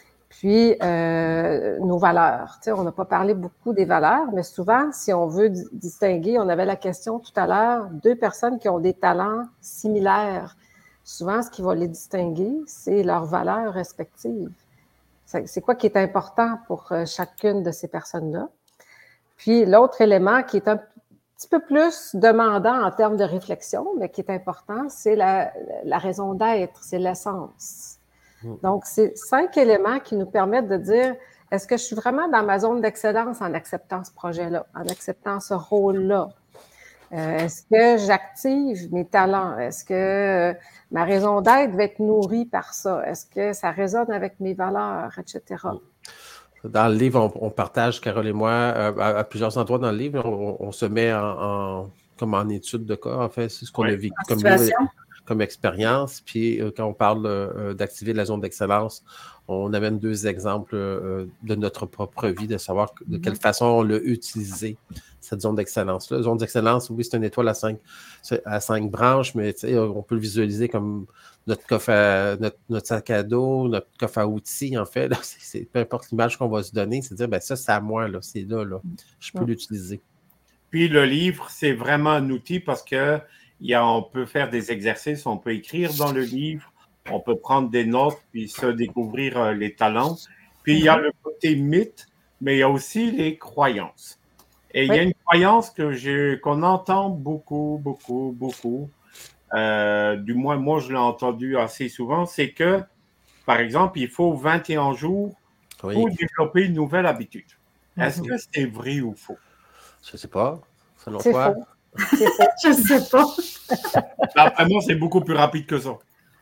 Puis, euh, nos valeurs. Tu sais, on n'a pas parlé beaucoup des valeurs, mais souvent, si on veut d- distinguer, on avait la question tout à l'heure, deux personnes qui ont des talents similaires. Souvent, ce qui va les distinguer, c'est leurs valeurs respectives. C'est quoi qui est important pour chacune de ces personnes-là. Puis, l'autre élément qui est un petit peu plus demandant en termes de réflexion, mais qui est important, c'est la, la raison d'être, c'est l'essence. Donc, c'est cinq éléments qui nous permettent de dire, est-ce que je suis vraiment dans ma zone d'excellence en acceptant ce projet-là, en acceptant ce rôle-là? Euh, est-ce que j'active mes talents? Est-ce que euh, ma raison d'être va être nourrie par ça? Est-ce que ça résonne avec mes valeurs, et cetera? Dans le livre, on, on partage, Carole et moi, euh, à, à plusieurs endroits dans le livre, on, on se met en, en, comme en étude de cas, en fait, c'est ce qu'on oui. a vécu comme, comme expérience. Puis euh, quand on parle euh, d'activer la zone d'excellence, on amène deux exemples euh, de notre propre vie, de savoir de quelle mm-hmm. façon on l'a utilisé, cette zone d'excellence-là. La zone d'excellence, oui, c'est une étoile à cinq, à cinq branches, mais on peut le visualiser comme notre coffre à, notre, notre sac à dos, notre coffre à outils, en fait. Là, c'est, c'est, peu importe l'image qu'on va se donner, c'est de dire, ben ça, c'est à moi, là, c'est là, là. Je peux mm-hmm. l'utiliser. Puis le livre, c'est vraiment un outil parce que il y a, on peut faire des exercices, on peut écrire dans le livre, on peut prendre des notes puis se découvrir euh, les talents. Puis il y a le côté mythe, mais il y a aussi les croyances. Et il oui. y a une croyance que j'ai, qu'on entend beaucoup, beaucoup, beaucoup. Euh, du moins, moi, je l'ai entendu assez souvent. C'est que, par exemple, il faut vingt et un jours oui. pour développer une nouvelle habitude. Mm-hmm. Est-ce que c'est vrai ou faux? Je ne sais pas. Selon c'est toi? Faux. C'est faux. Je ne sais pas. D'après moi, c'est beaucoup plus rapide que ça.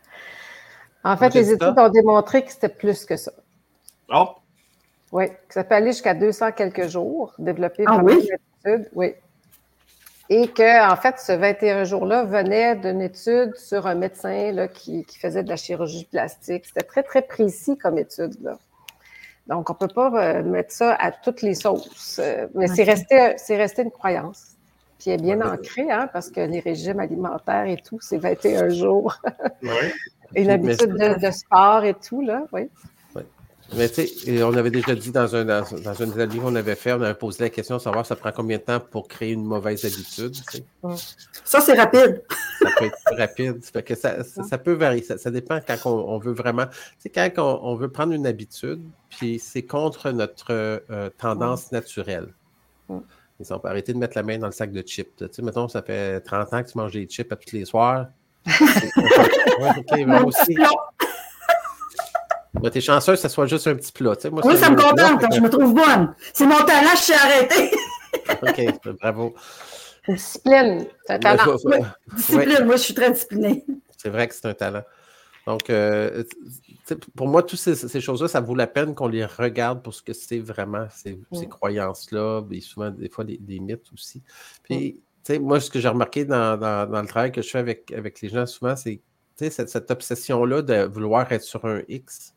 En fait, les études ont démontré que c'était plus que ça. Oh. Oui, que ça peut aller jusqu'à deux cents quelques jours, développer ah, vraiment oui? une étude. Oui. Et que, en fait, ce vingt et un jours-là venait d'une étude sur un médecin là, qui, qui faisait de la chirurgie plastique. C'était très, très précis comme étude, là. Donc, on ne peut pas euh, mettre ça à toutes les sauces. Euh, mais okay. c'est, resté, c'est resté une croyance. Puis elle est bien ouais, ancrée, hein, parce que les régimes alimentaires et tout, c'est vingt et un jours. Oui. Et l'habitude de, de sport et tout, là, oui. Oui. Mais tu sais, on avait déjà dit dans un, dans, dans un des ateliers qu'on avait fait, on avait posé la question de savoir ça prend combien de temps pour créer une mauvaise habitude. Tu sais. Ça, c'est rapide. Ça peut être plus rapide. Ça, fait que ça, ça, ça peut varier. Ça, ça dépend quand on, on veut vraiment. Tu sais, quand on, on veut prendre une habitude, puis c'est contre notre euh, tendance naturelle. Mm. On peut arrêter de mettre la main dans le sac de chips. Tu sais, mettons, ça fait trente ans que tu manges des chips à tous les soirs. Ouais, OK, moi aussi. Ben, t'es chanceux que ça soit juste un petit plat. Tu sais, moi, oui, ça me contente quand que... je me trouve bonne. C'est mon talent, je suis arrêtée. OK, bravo. Discipline, c'est un talent. Oui, discipline, ouais. Moi, je suis très disciplinée. C'est vrai que c'est un talent. Donc, euh, pour moi, toutes ces, ces choses-là, ça vaut la peine qu'on les regarde pour ce que c'est vraiment, ces, mm. ces croyances-là, et souvent, des fois, des, des mythes aussi. Puis, mm. tu sais, moi, ce que j'ai remarqué dans, dans, dans le travail que je fais avec, avec les gens, souvent, c'est cette, cette obsession-là de vouloir être sur un X,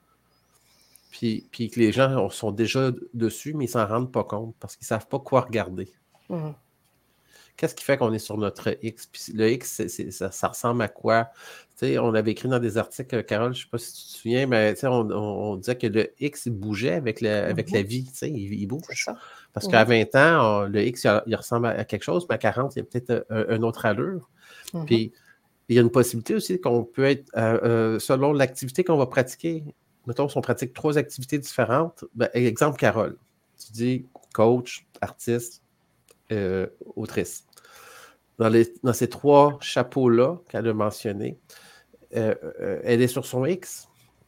puis, puis que les gens sont déjà dessus, mais ils ne s'en rendent pas compte parce qu'ils ne savent pas quoi regarder. Mm. Qu'est-ce qui fait qu'on est sur notre X? Puis le X, c'est, c'est, ça, ça ressemble à quoi? Tu sais, on avait écrit dans des articles, Carole, je ne sais pas si tu te souviens, mais on, on, on disait que le X il bougeait avec, le, avec mm-hmm. la vie. Tu sais, il, il bouge. Parce mm-hmm. qu'à vingt ans, on, le X, il, il ressemble à quelque chose, mais à quarante, il y a peut-être un, un autre allure. Mm-hmm. Puis, il y a une possibilité aussi qu'on peut être, euh, euh, selon l'activité qu'on va pratiquer, mettons, si on pratique trois activités différentes, ben, exemple, Carole, tu dis coach, artiste, euh, autrice. Dans, les, dans ces trois chapeaux-là qu'elle a mentionnés, euh, euh, elle est sur son X.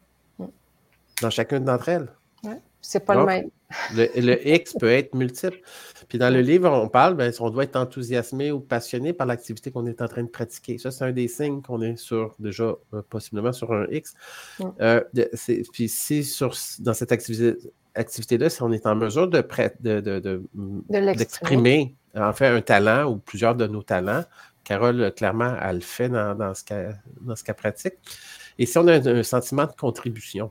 Dans chacune d'entre elles. Ouais, c'est pas Donc, le même. Le, le X peut être multiple. Puis dans le livre, on parle, ben, on doit être enthousiasmé ou passionné par l'activité qu'on est en train de pratiquer. Ça, c'est un des signes qu'on est sur, déjà, euh, possiblement sur un X. Mm. Euh, c'est, puis si sur, dans cette activité, activité-là, si on est en mesure de, de, de, de, de d'exprimer, en fait, un talent ou plusieurs de nos talents, Carole, clairement, elle le fait dans, dans, ce qu'elle, dans ce qu'elle pratique. Et si on a un, un sentiment de contribution,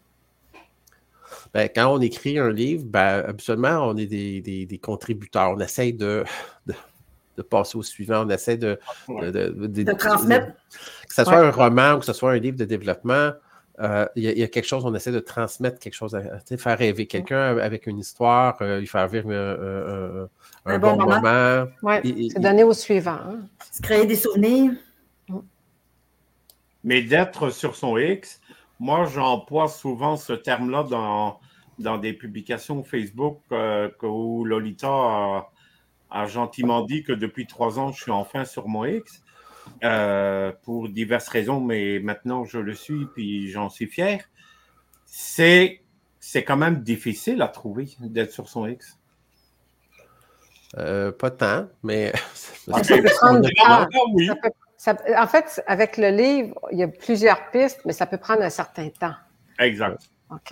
ben, quand on écrit un livre, ben, habituellement, on est des, des, des contributeurs. On essaie de, de, de passer au suivant. On essaie de, de, de, de, de transmettre. Que ce soit ouais. un roman ou que ce soit un livre de développement, euh, il, y a, il y a quelque chose, on essaie de transmettre quelque chose, à, faire rêver quelqu'un avec une histoire, euh, lui faire vivre un, un, un, un bon, bon moment. moment. Oui, c'est donner au suivant. Hein. Se créer des souvenirs. Mais d'être sur son X, moi, j'emploie souvent ce terme-là dans, dans des publications Facebook euh, où Lolita a, a gentiment dit que depuis trois ans, je suis enfin sur mon X euh, pour diverses raisons, mais maintenant, je le suis puis j'en suis fier. C'est, c'est quand même difficile à trouver d'être sur son X. Euh, pas tant, mais... Ça peut prendre du temps. Oui. Ça peut, ça, en fait, avec le livre, il y a plusieurs pistes, mais ça peut prendre un certain temps. Exact. OK.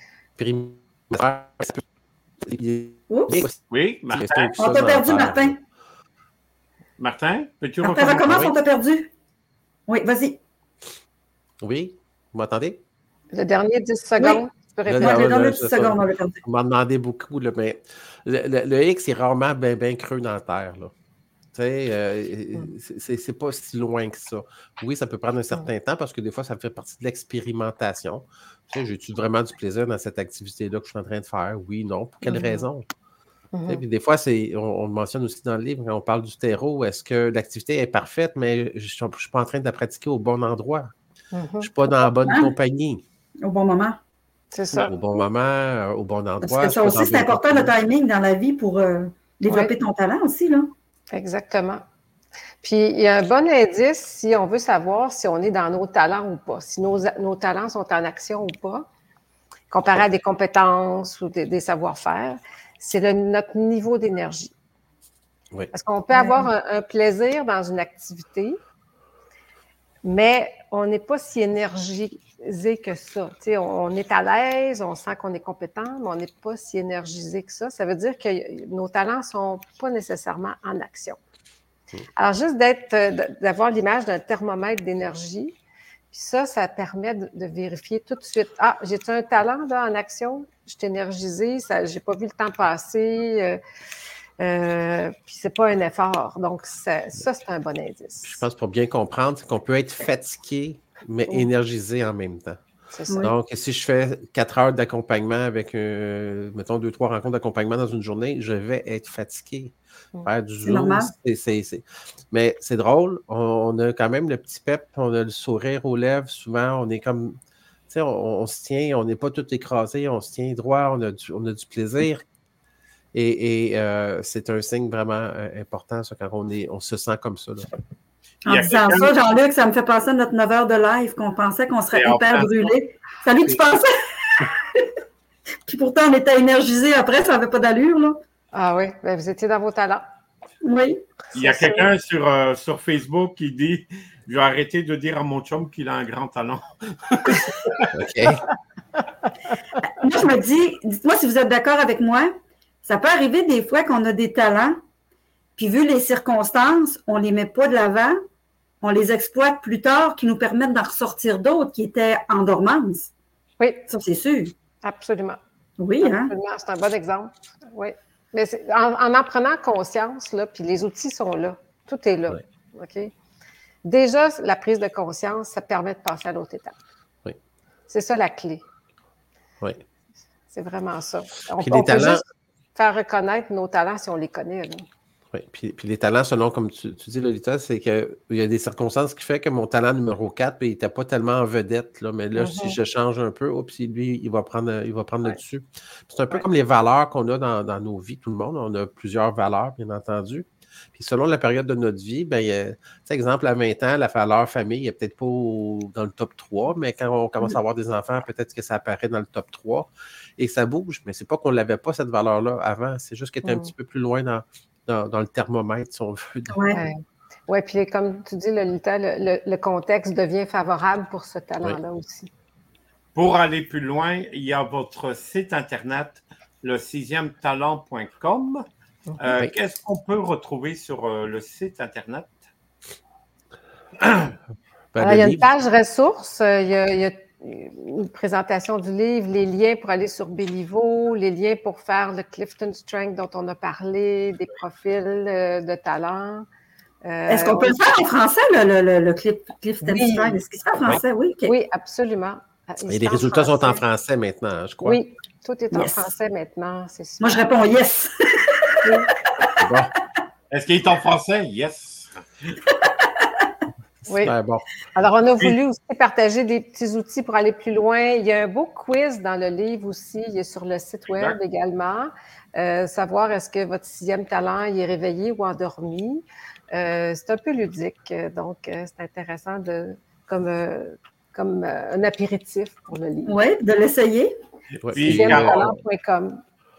Oups. Oui, Martin. On t'a perdu, Martin. Martin, peux-tu Martin, recommence, on t'a perdu. Oui, vas-y. Oui, vous m'entendez? Le dernier dix secondes. Oui. Tu peux répondre. Le dernier dix secondes, on l'a perdu. Vous m'en demandez beaucoup, là, mais le, le, le X est rarement bien ben creux dans la terre, là. Tu sais, euh, mm. c'est, c'est pas si loin que ça. Oui, ça peut prendre un certain mm. temps parce que des fois, ça fait partie de l'expérimentation. Tu sais, j'ai-tu vraiment du plaisir dans cette activité-là que je suis en train de faire? Oui, non. Pour quelle mm. raison? Mm-hmm. Tu sais, puis des fois, c'est, on, on le mentionne aussi dans le livre, quand on parle du terreau, est-ce que l'activité est parfaite, mais je ne suis pas en train de la pratiquer au bon endroit? Mm-hmm. Je ne suis pas dans la bonne ah. compagnie. Au bon moment. C'est ça. Au bon moment, euh, au bon endroit. Parce que ça aussi, c'est important le timing dans la vie pour euh, développer oui. ton talent aussi, là. Exactement. Puis, il y a un bon indice si on veut savoir si on est dans nos talents ou pas, si nos, nos talents sont en action ou pas, comparé à des compétences ou des, des savoir-faire, c'est le, notre niveau d'énergie. Oui. Parce qu'on peut avoir un, un plaisir dans une activité, mais on n'est pas si énergisé que ça. Tu sais, on, on est à l'aise, on sent qu'on est compétent, mais on n'est pas si énergisé que ça. Ça veut dire que nos talents ne sont pas nécessairement en action. Mmh. Alors, juste d'être, d'avoir l'image d'un thermomètre d'énergie, puis ça, ça permet de, de vérifier tout de suite. Ah, j'ai-tu un talent là, en action? Je suis énergisée, ça, j'ai pas vu le temps passer. Euh, Euh, puis c'est pas un effort. Donc, ça, ça, c'est un bon indice. Je pense pour bien comprendre, c'est qu'on peut être fatigué, mais oui. énergisé en même temps. C'est ça. Donc, si je fais quatre heures d'accompagnement avec, euh, mettons, deux, trois rencontres d'accompagnement dans une journée, je vais être fatigué. Faire du C'est Zoom, normal. c'est, c'est, c'est... Mais c'est drôle, on, on a quand même le petit pep, on a le sourire aux lèvres. Souvent, on est comme, tu sais, on, on se tient, on n'est pas tout écrasé, on se tient droit, on a du, on a du plaisir. Et, et euh, c'est un signe vraiment euh, important, ça, quand on, est, on se sent comme ça. Là. En disant quelqu'un... ça, Jean-Luc, ça me fait penser à notre neuf heures de live, qu'on pensait qu'on serait Et hyper enfin, brûlés. Salut, tu pensais? Puis pourtant, on était énergisés après, ça n'avait pas d'allure, là. Ah oui, ben, vous étiez dans vos talents. Oui. Il y a C'est quelqu'un sur, euh, sur Facebook qui dit « Je vais arrêter de dire à mon chum qu'il a un grand talent. » OK. Moi, je me dis, dites-moi si vous êtes d'accord avec moi, ça peut arriver des fois qu'on a des talents, puis vu les circonstances, on ne les met pas de l'avant, on les exploite plus tard, qui nous permettent d'en ressortir d'autres qui étaient en dormance. Oui. Ça, c'est sûr. Absolument. Oui, hein? Absolument. C'est un bon exemple. Oui. Mais c'est, en, en en prenant conscience, là, puis les outils sont là. Tout est là. Oui. OK? Déjà, la prise de conscience, ça permet de passer à l'autre étape. Oui. C'est ça la clé. Oui. C'est vraiment ça. On, Puis on les peut talents... juste faire reconnaître nos talents si on les connaît. Là. Oui, puis, puis les talents, selon comme tu, tu dis, Lolita, c'est qu'il y a des circonstances qui font que mon talent numéro quatre, puis il n'était pas tellement en vedette, là, mais là, mm-hmm. si je change un peu, oups, lui, il va prendre, il va prendre ouais. le dessus. C'est un peu ouais. comme les valeurs qu'on a dans, dans nos vies, tout le monde. On a plusieurs valeurs, bien entendu. Puis selon la période de notre vie, bien, il y a, tu sais, exemple, à vingt ans, la valeur famille n'est peut-être pas au, dans le top trois, mais quand on commence à avoir des enfants, peut-être que ça apparaît dans le top trois et que ça bouge. Mais c'est pas qu'on ne l'avait pas, cette valeur-là, avant. C'est juste qu'elle était mm. un petit peu plus loin dans Dans, dans le thermomètre, si on veut. Oui, ouais, puis comme tu dis, Lolita, le, le, le contexte devient favorable pour ce talent-là oui. aussi. Pour aller plus loin, il y a votre site Internet, le sixième talent point com. Euh, oui. Qu'est-ce qu'on peut retrouver sur euh, le site Internet? Ben, Alors, il y a une page ressources, il y a, il y a une présentation du livre, les liens pour aller sur Béliveau, les liens pour faire le Clifton Strength dont on a parlé, des profils euh, de talent. Euh, Est-ce qu'on peut le faire en français, le, le, le Clifton oui. Strength? Est-ce qu'il se fait en français? Oui, oui, okay. oui absolument. Il Et les résultats français. sont en français maintenant, je crois. Oui, tout est en yes. français maintenant. C'est Moi, je réponds yes. Oui. Bon. Est-ce qu'il est en français? Yes. Oui. Bon. Alors, on a voulu aussi partager des petits outils pour aller plus loin. Il y a un beau quiz dans le livre aussi. Il est sur le site web exact. également. Euh, savoir est-ce que votre sixième talent il est réveillé ou endormi. Euh, c'est un peu ludique. Donc, euh, c'est intéressant de, comme, euh, comme euh, un apéritif pour le livre. Oui, de l'essayer. sixième talent point com.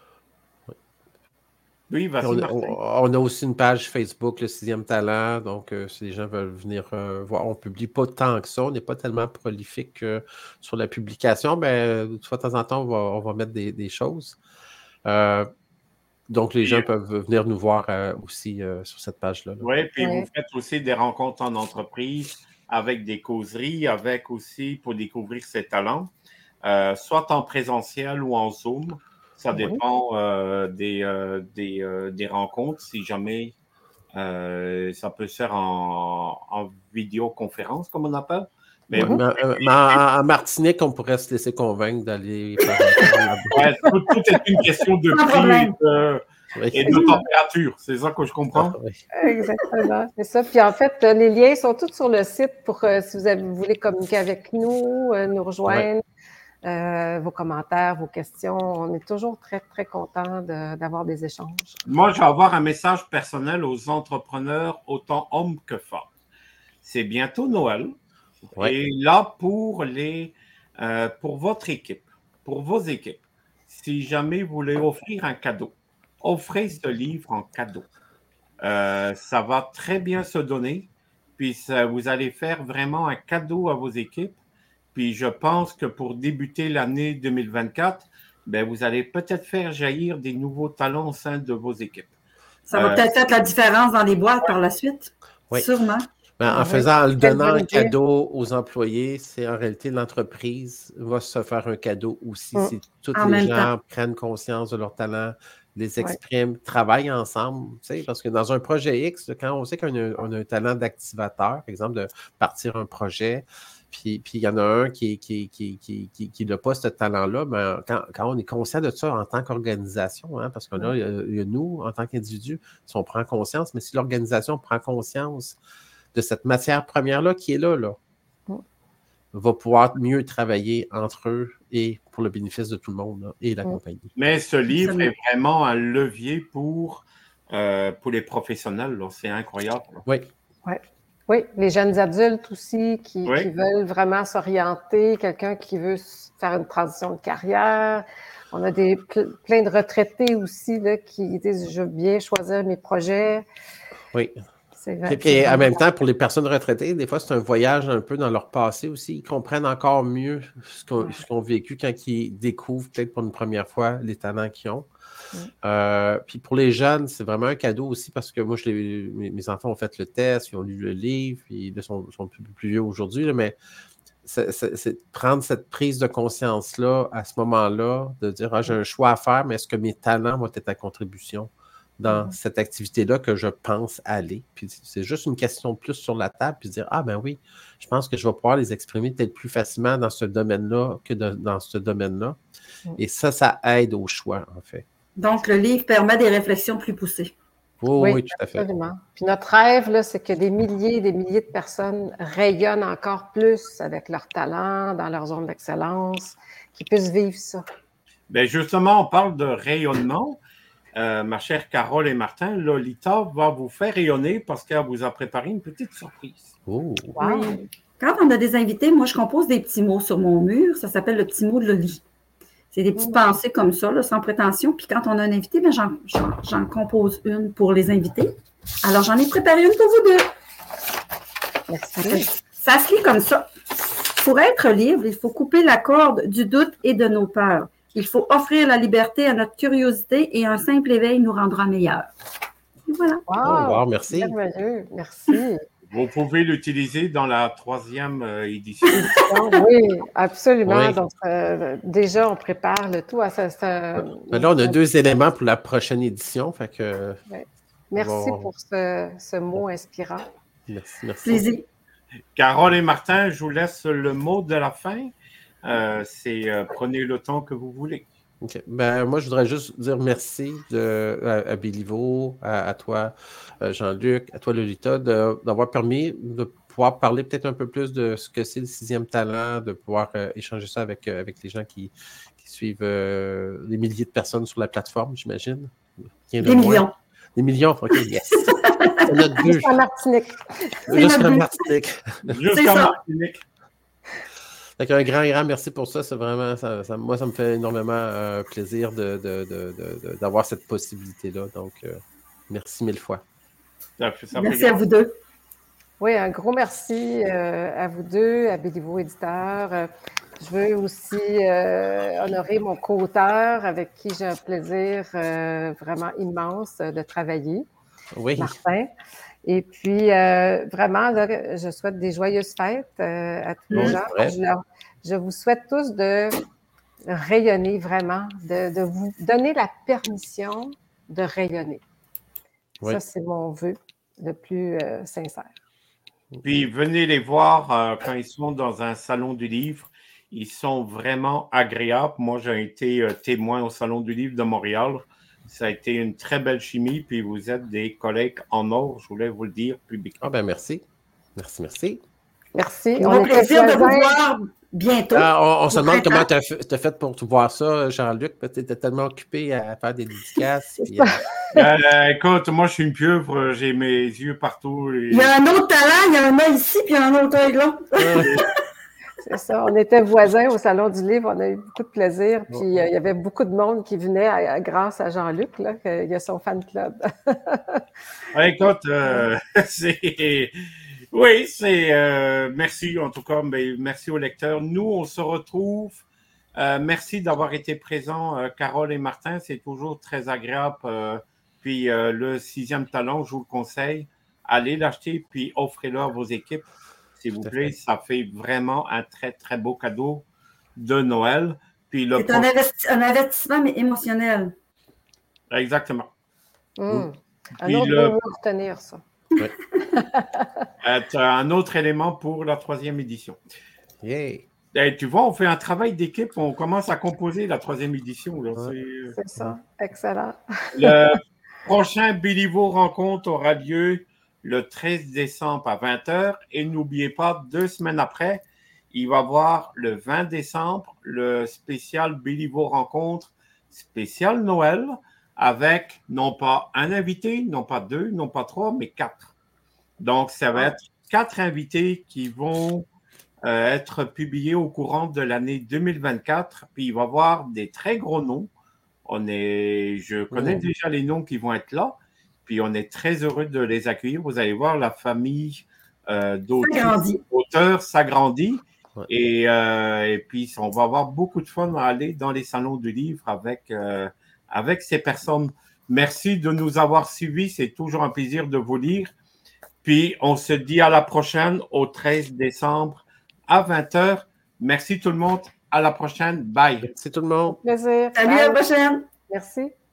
Oui, vas-y, on, on, on a aussi une page Facebook, le sixième talent. Donc, euh, si les gens veulent venir euh, voir, on ne publie pas tant que ça. On n'est pas tellement prolifique euh, sur la publication. Mais de fois de temps en temps, on va, on va mettre des, des choses. Euh, donc, les puis, gens peuvent venir nous voir euh, aussi euh, sur cette page-là. Là. Oui, puis ouais. vous faites aussi des rencontres en entreprise avec des causeries, avec aussi pour découvrir ses talents, euh, soit en présentiel ou en Zoom. Ça dépend oui. euh, des, euh, des, euh, des rencontres, si jamais euh, ça peut se faire en, en vidéoconférence, comme on appelle. Mais, oui. mais, euh, mais en, en Martinique, on pourrait se laisser convaincre d'aller faire un ouais, tout, tout est une question de prix et de, oui. et de température. C'est ça que je comprends. Ah, oui. Exactement, c'est ça. Puis en fait, les liens sont tous sur le site pour euh, si vous, avez, vous voulez communiquer avec nous, euh, nous rejoindre. Oui. Euh, vos commentaires, vos questions. On est toujours très, très contents de, d'avoir des échanges. Moi, je vais avoir un message personnel aux entrepreneurs, autant hommes que femmes. C'est bientôt Noël. Ouais. Et là, pour, les, euh, pour votre équipe, pour vos équipes, si jamais vous voulez offrir un cadeau, offrez ce livre en cadeau. Euh, ça va très bien se donner. Puis ça, vous allez faire vraiment un cadeau à vos équipes. Puis je pense que pour débuter l'année deux mille vingt-quatre, ben vous allez peut-être faire jaillir des nouveaux talents au sein de vos équipes. Ça va euh, peut-être faire la différence dans les boîtes par la suite. Oui. Sûrement. Ben, en oui. faisant, en le donnant un cadeau aux employés, c'est en réalité l'entreprise va se faire un cadeau aussi. Mm. Si tous en les gens temps. prennent conscience de leurs talents, les expriment, oui. travaillent ensemble. Tu sais, parce que dans un projet X, quand on sait qu'on a, on a un talent d'activateur, par exemple, de partir un projet, puis il y en a un qui qui, qui, qui, qui, qui n'a pas ce talent-là, mais quand, quand on est conscient de ça en tant qu'organisation, hein, parce que là, il y, a, il y a nous, en tant qu'individu, si on prend conscience, mais si l'organisation prend conscience de cette matière première-là qui est là, là, mm. va pouvoir mieux travailler entre eux et pour le bénéfice de tout le monde là, et la mm. compagnie. Mais ce livre est vraiment un levier pour, euh, pour les professionnels. Là. C'est incroyable. Là. Oui. Ouais. Oui, les jeunes adultes aussi qui, oui. qui veulent vraiment s'orienter, quelqu'un qui veut faire une transition de carrière. On a des, plein de retraités aussi là, qui disent « je veux bien choisir mes projets ». Oui. Et puis, en même temps, pour les personnes retraitées, des fois, c'est un voyage un peu dans leur passé aussi. Ils comprennent encore mieux ce qu'on, ce qu'on a vécu quand ils découvrent peut-être pour une première fois les talents qu'ils ont. Mm. Euh, puis pour les jeunes, c'est vraiment un cadeau aussi parce que moi, je l'ai, mes, mes enfants ont fait le test, ils ont lu le livre, puis ils sont, sont plus, plus vieux aujourd'hui, là, mais c'est, c'est, c'est prendre cette prise de conscience-là à ce moment-là, de dire ah, j'ai un choix à faire, mais est-ce que mes talents vont être à contribution dans mm. cette activité-là que je pense aller? Puis c'est juste une question de plus sur la table, puis dire ah ben oui, je pense que je vais pouvoir les exprimer peut-être plus facilement dans ce domaine-là que de, dans ce domaine-là. Mm. Et ça, ça aide au choix, en fait. Donc, le livre permet des réflexions plus poussées. Oh, oui, oui, tout à fait. Absolument. Puis notre rêve, là, c'est que des milliers et des milliers de personnes rayonnent encore plus avec leur talent, dans leur zone d'excellence, qu'ils puissent vivre ça. Bien, justement, on parle de rayonnement. Euh, ma chère Carole et Martin, Lolita va vous faire rayonner parce qu'elle vous a préparé une petite surprise. Oh. Wow. Oui. Quand on a des invités, moi, je compose des petits mots sur mon mur. Ça s'appelle le petit mot de Loli. C'est des petites pensées comme ça, là, sans prétention. Puis quand on a un invité, bien, j'en, j'en, j'en compose une pour les invités. Alors, j'en ai préparé une pour vous deux. Merci. Ça se lit comme ça. Pour être libre, il faut couper la corde du doute et de nos peurs. Il faut offrir la liberté à notre curiosité et un simple éveil nous rendra meilleurs. Et voilà. Wow, oh, wow merci. Merveilleux. Merci. Vous pouvez l'utiliser dans la troisième euh, édition. Oui, absolument. Oui. Donc, euh, déjà, on prépare le tout. À ça, ça, Mais là, on a deux éléments pour la prochaine édition. Fait que, oui. Merci bon. pour ce, ce mot inspirant. Merci, merci. Plaisir. Carole et Martin, je vous laisse le mot de la fin. Euh, c'est euh, prenez le temps que vous voulez. Okay. Ben, moi, je voudrais juste dire merci de, à, à Béliveau, à, à toi, Jean-Luc, à toi, Lolita, de, d'avoir permis de pouvoir parler peut-être un peu plus de ce que c'est le sixième talent, de pouvoir euh, échanger ça avec, euh, avec les gens qui, qui suivent euh, les milliers de personnes sur la plateforme, j'imagine. Des millions. Des millions, OK, yes. C'est notre but. Jusqu'en Martinique. Jusqu'en Martinique. Jusqu'en Martinique. Donc, un grand, grand merci pour ça. C'est vraiment, ça, ça, moi, ça me fait énormément euh, plaisir de, de, de, de, d'avoir cette possibilité-là. Donc, euh, merci mille fois. Ça, ça merci à vous deux. Oui, un gros merci euh, à vous deux, à Béliveau Éditeur. Euh, je veux aussi euh, honorer mon co-auteur avec qui j'ai un plaisir euh, vraiment immense de travailler, oui. Martin. Et puis, euh, vraiment, là, je souhaite des joyeuses fêtes euh, à tous les oui, gens. Je, leur, je vous souhaite tous de rayonner vraiment, de, de vous donner la permission de rayonner. Oui. Ça, c'est mon vœu le plus euh, sincère. Puis, venez les voir euh, quand ils sont dans un salon du livre. Ils sont vraiment agréables. Moi, j'ai été euh, témoin au Salon du livre de Montréal. Ça a été une très belle chimie, puis vous êtes des collègues en or, je voulais vous le dire publiquement. Ah ben merci. Merci, merci. Merci. On a le plaisir de vous voir bientôt. Ah, on on se demande comment tu as fait, fait pour tout voir ça, Jean-Luc. Tu étais tellement occupé à faire des dédicaces. Puis, euh... euh, écoute, moi, je suis une pieuvre, j'ai mes yeux partout. Et... Il y a un autre talent, il y a un œil ici, puis il y a un autre œil là. C'est ça, on était voisins au Salon du Livre, on a eu beaucoup de plaisir, puis euh, il y avait beaucoup de monde qui venait à, à, grâce à Jean-Luc, là, qu'il y a son fan club. ah, écoute, euh, c'est... Oui, c'est... Euh, merci, en tout cas, mais merci aux lecteurs. Nous, on se retrouve. Euh, merci d'avoir été présents, euh, Carole et Martin, c'est toujours très agréable. Euh, puis euh, le sixième talent, je vous le conseille, allez l'acheter, puis offrez-le à vos équipes. S'il vous plaît, ça fait vraiment un très, très beau cadeau de Noël. Puis le c'est un, investi- un investissement, mais émotionnel. Exactement. Mmh. Un autre le... mot à retenir, ça. Oui. Un autre élément pour la troisième édition. Yay! Et tu vois, on fait un travail d'équipe, on commence à composer la troisième édition. Là. Ouais. C'est, C'est ça, excellent. Le prochain Béliveau Rencontre aura lieu le treize décembre à vingt heures. Et n'oubliez pas, deux semaines après, il va y avoir le vingt décembre, le spécial Béliveau Rencontre, spécial Noël, avec non pas un invité, non pas deux, non pas trois, mais quatre. Donc, ça va être quatre invités qui vont euh, être publiés au courant de l'année deux mille vingt-quatre. Puis, il va y avoir des très gros noms. On est, je connais oh. déjà les noms qui vont être là. Puis, on est très heureux de les accueillir. Vous allez voir, la famille euh, d'auteurs s'agrandit. Ouais. Et, euh, et puis, on va avoir beaucoup de fun à aller dans les salons du livre avec, euh, avec ces personnes. Merci de nous avoir suivis. C'est toujours un plaisir de vous lire. Puis, on se dit à la prochaine, au treize décembre à vingt heures. Merci tout le monde. À la prochaine. Bye. Merci tout le monde. Plaisir. Salut, à la prochaine. Merci.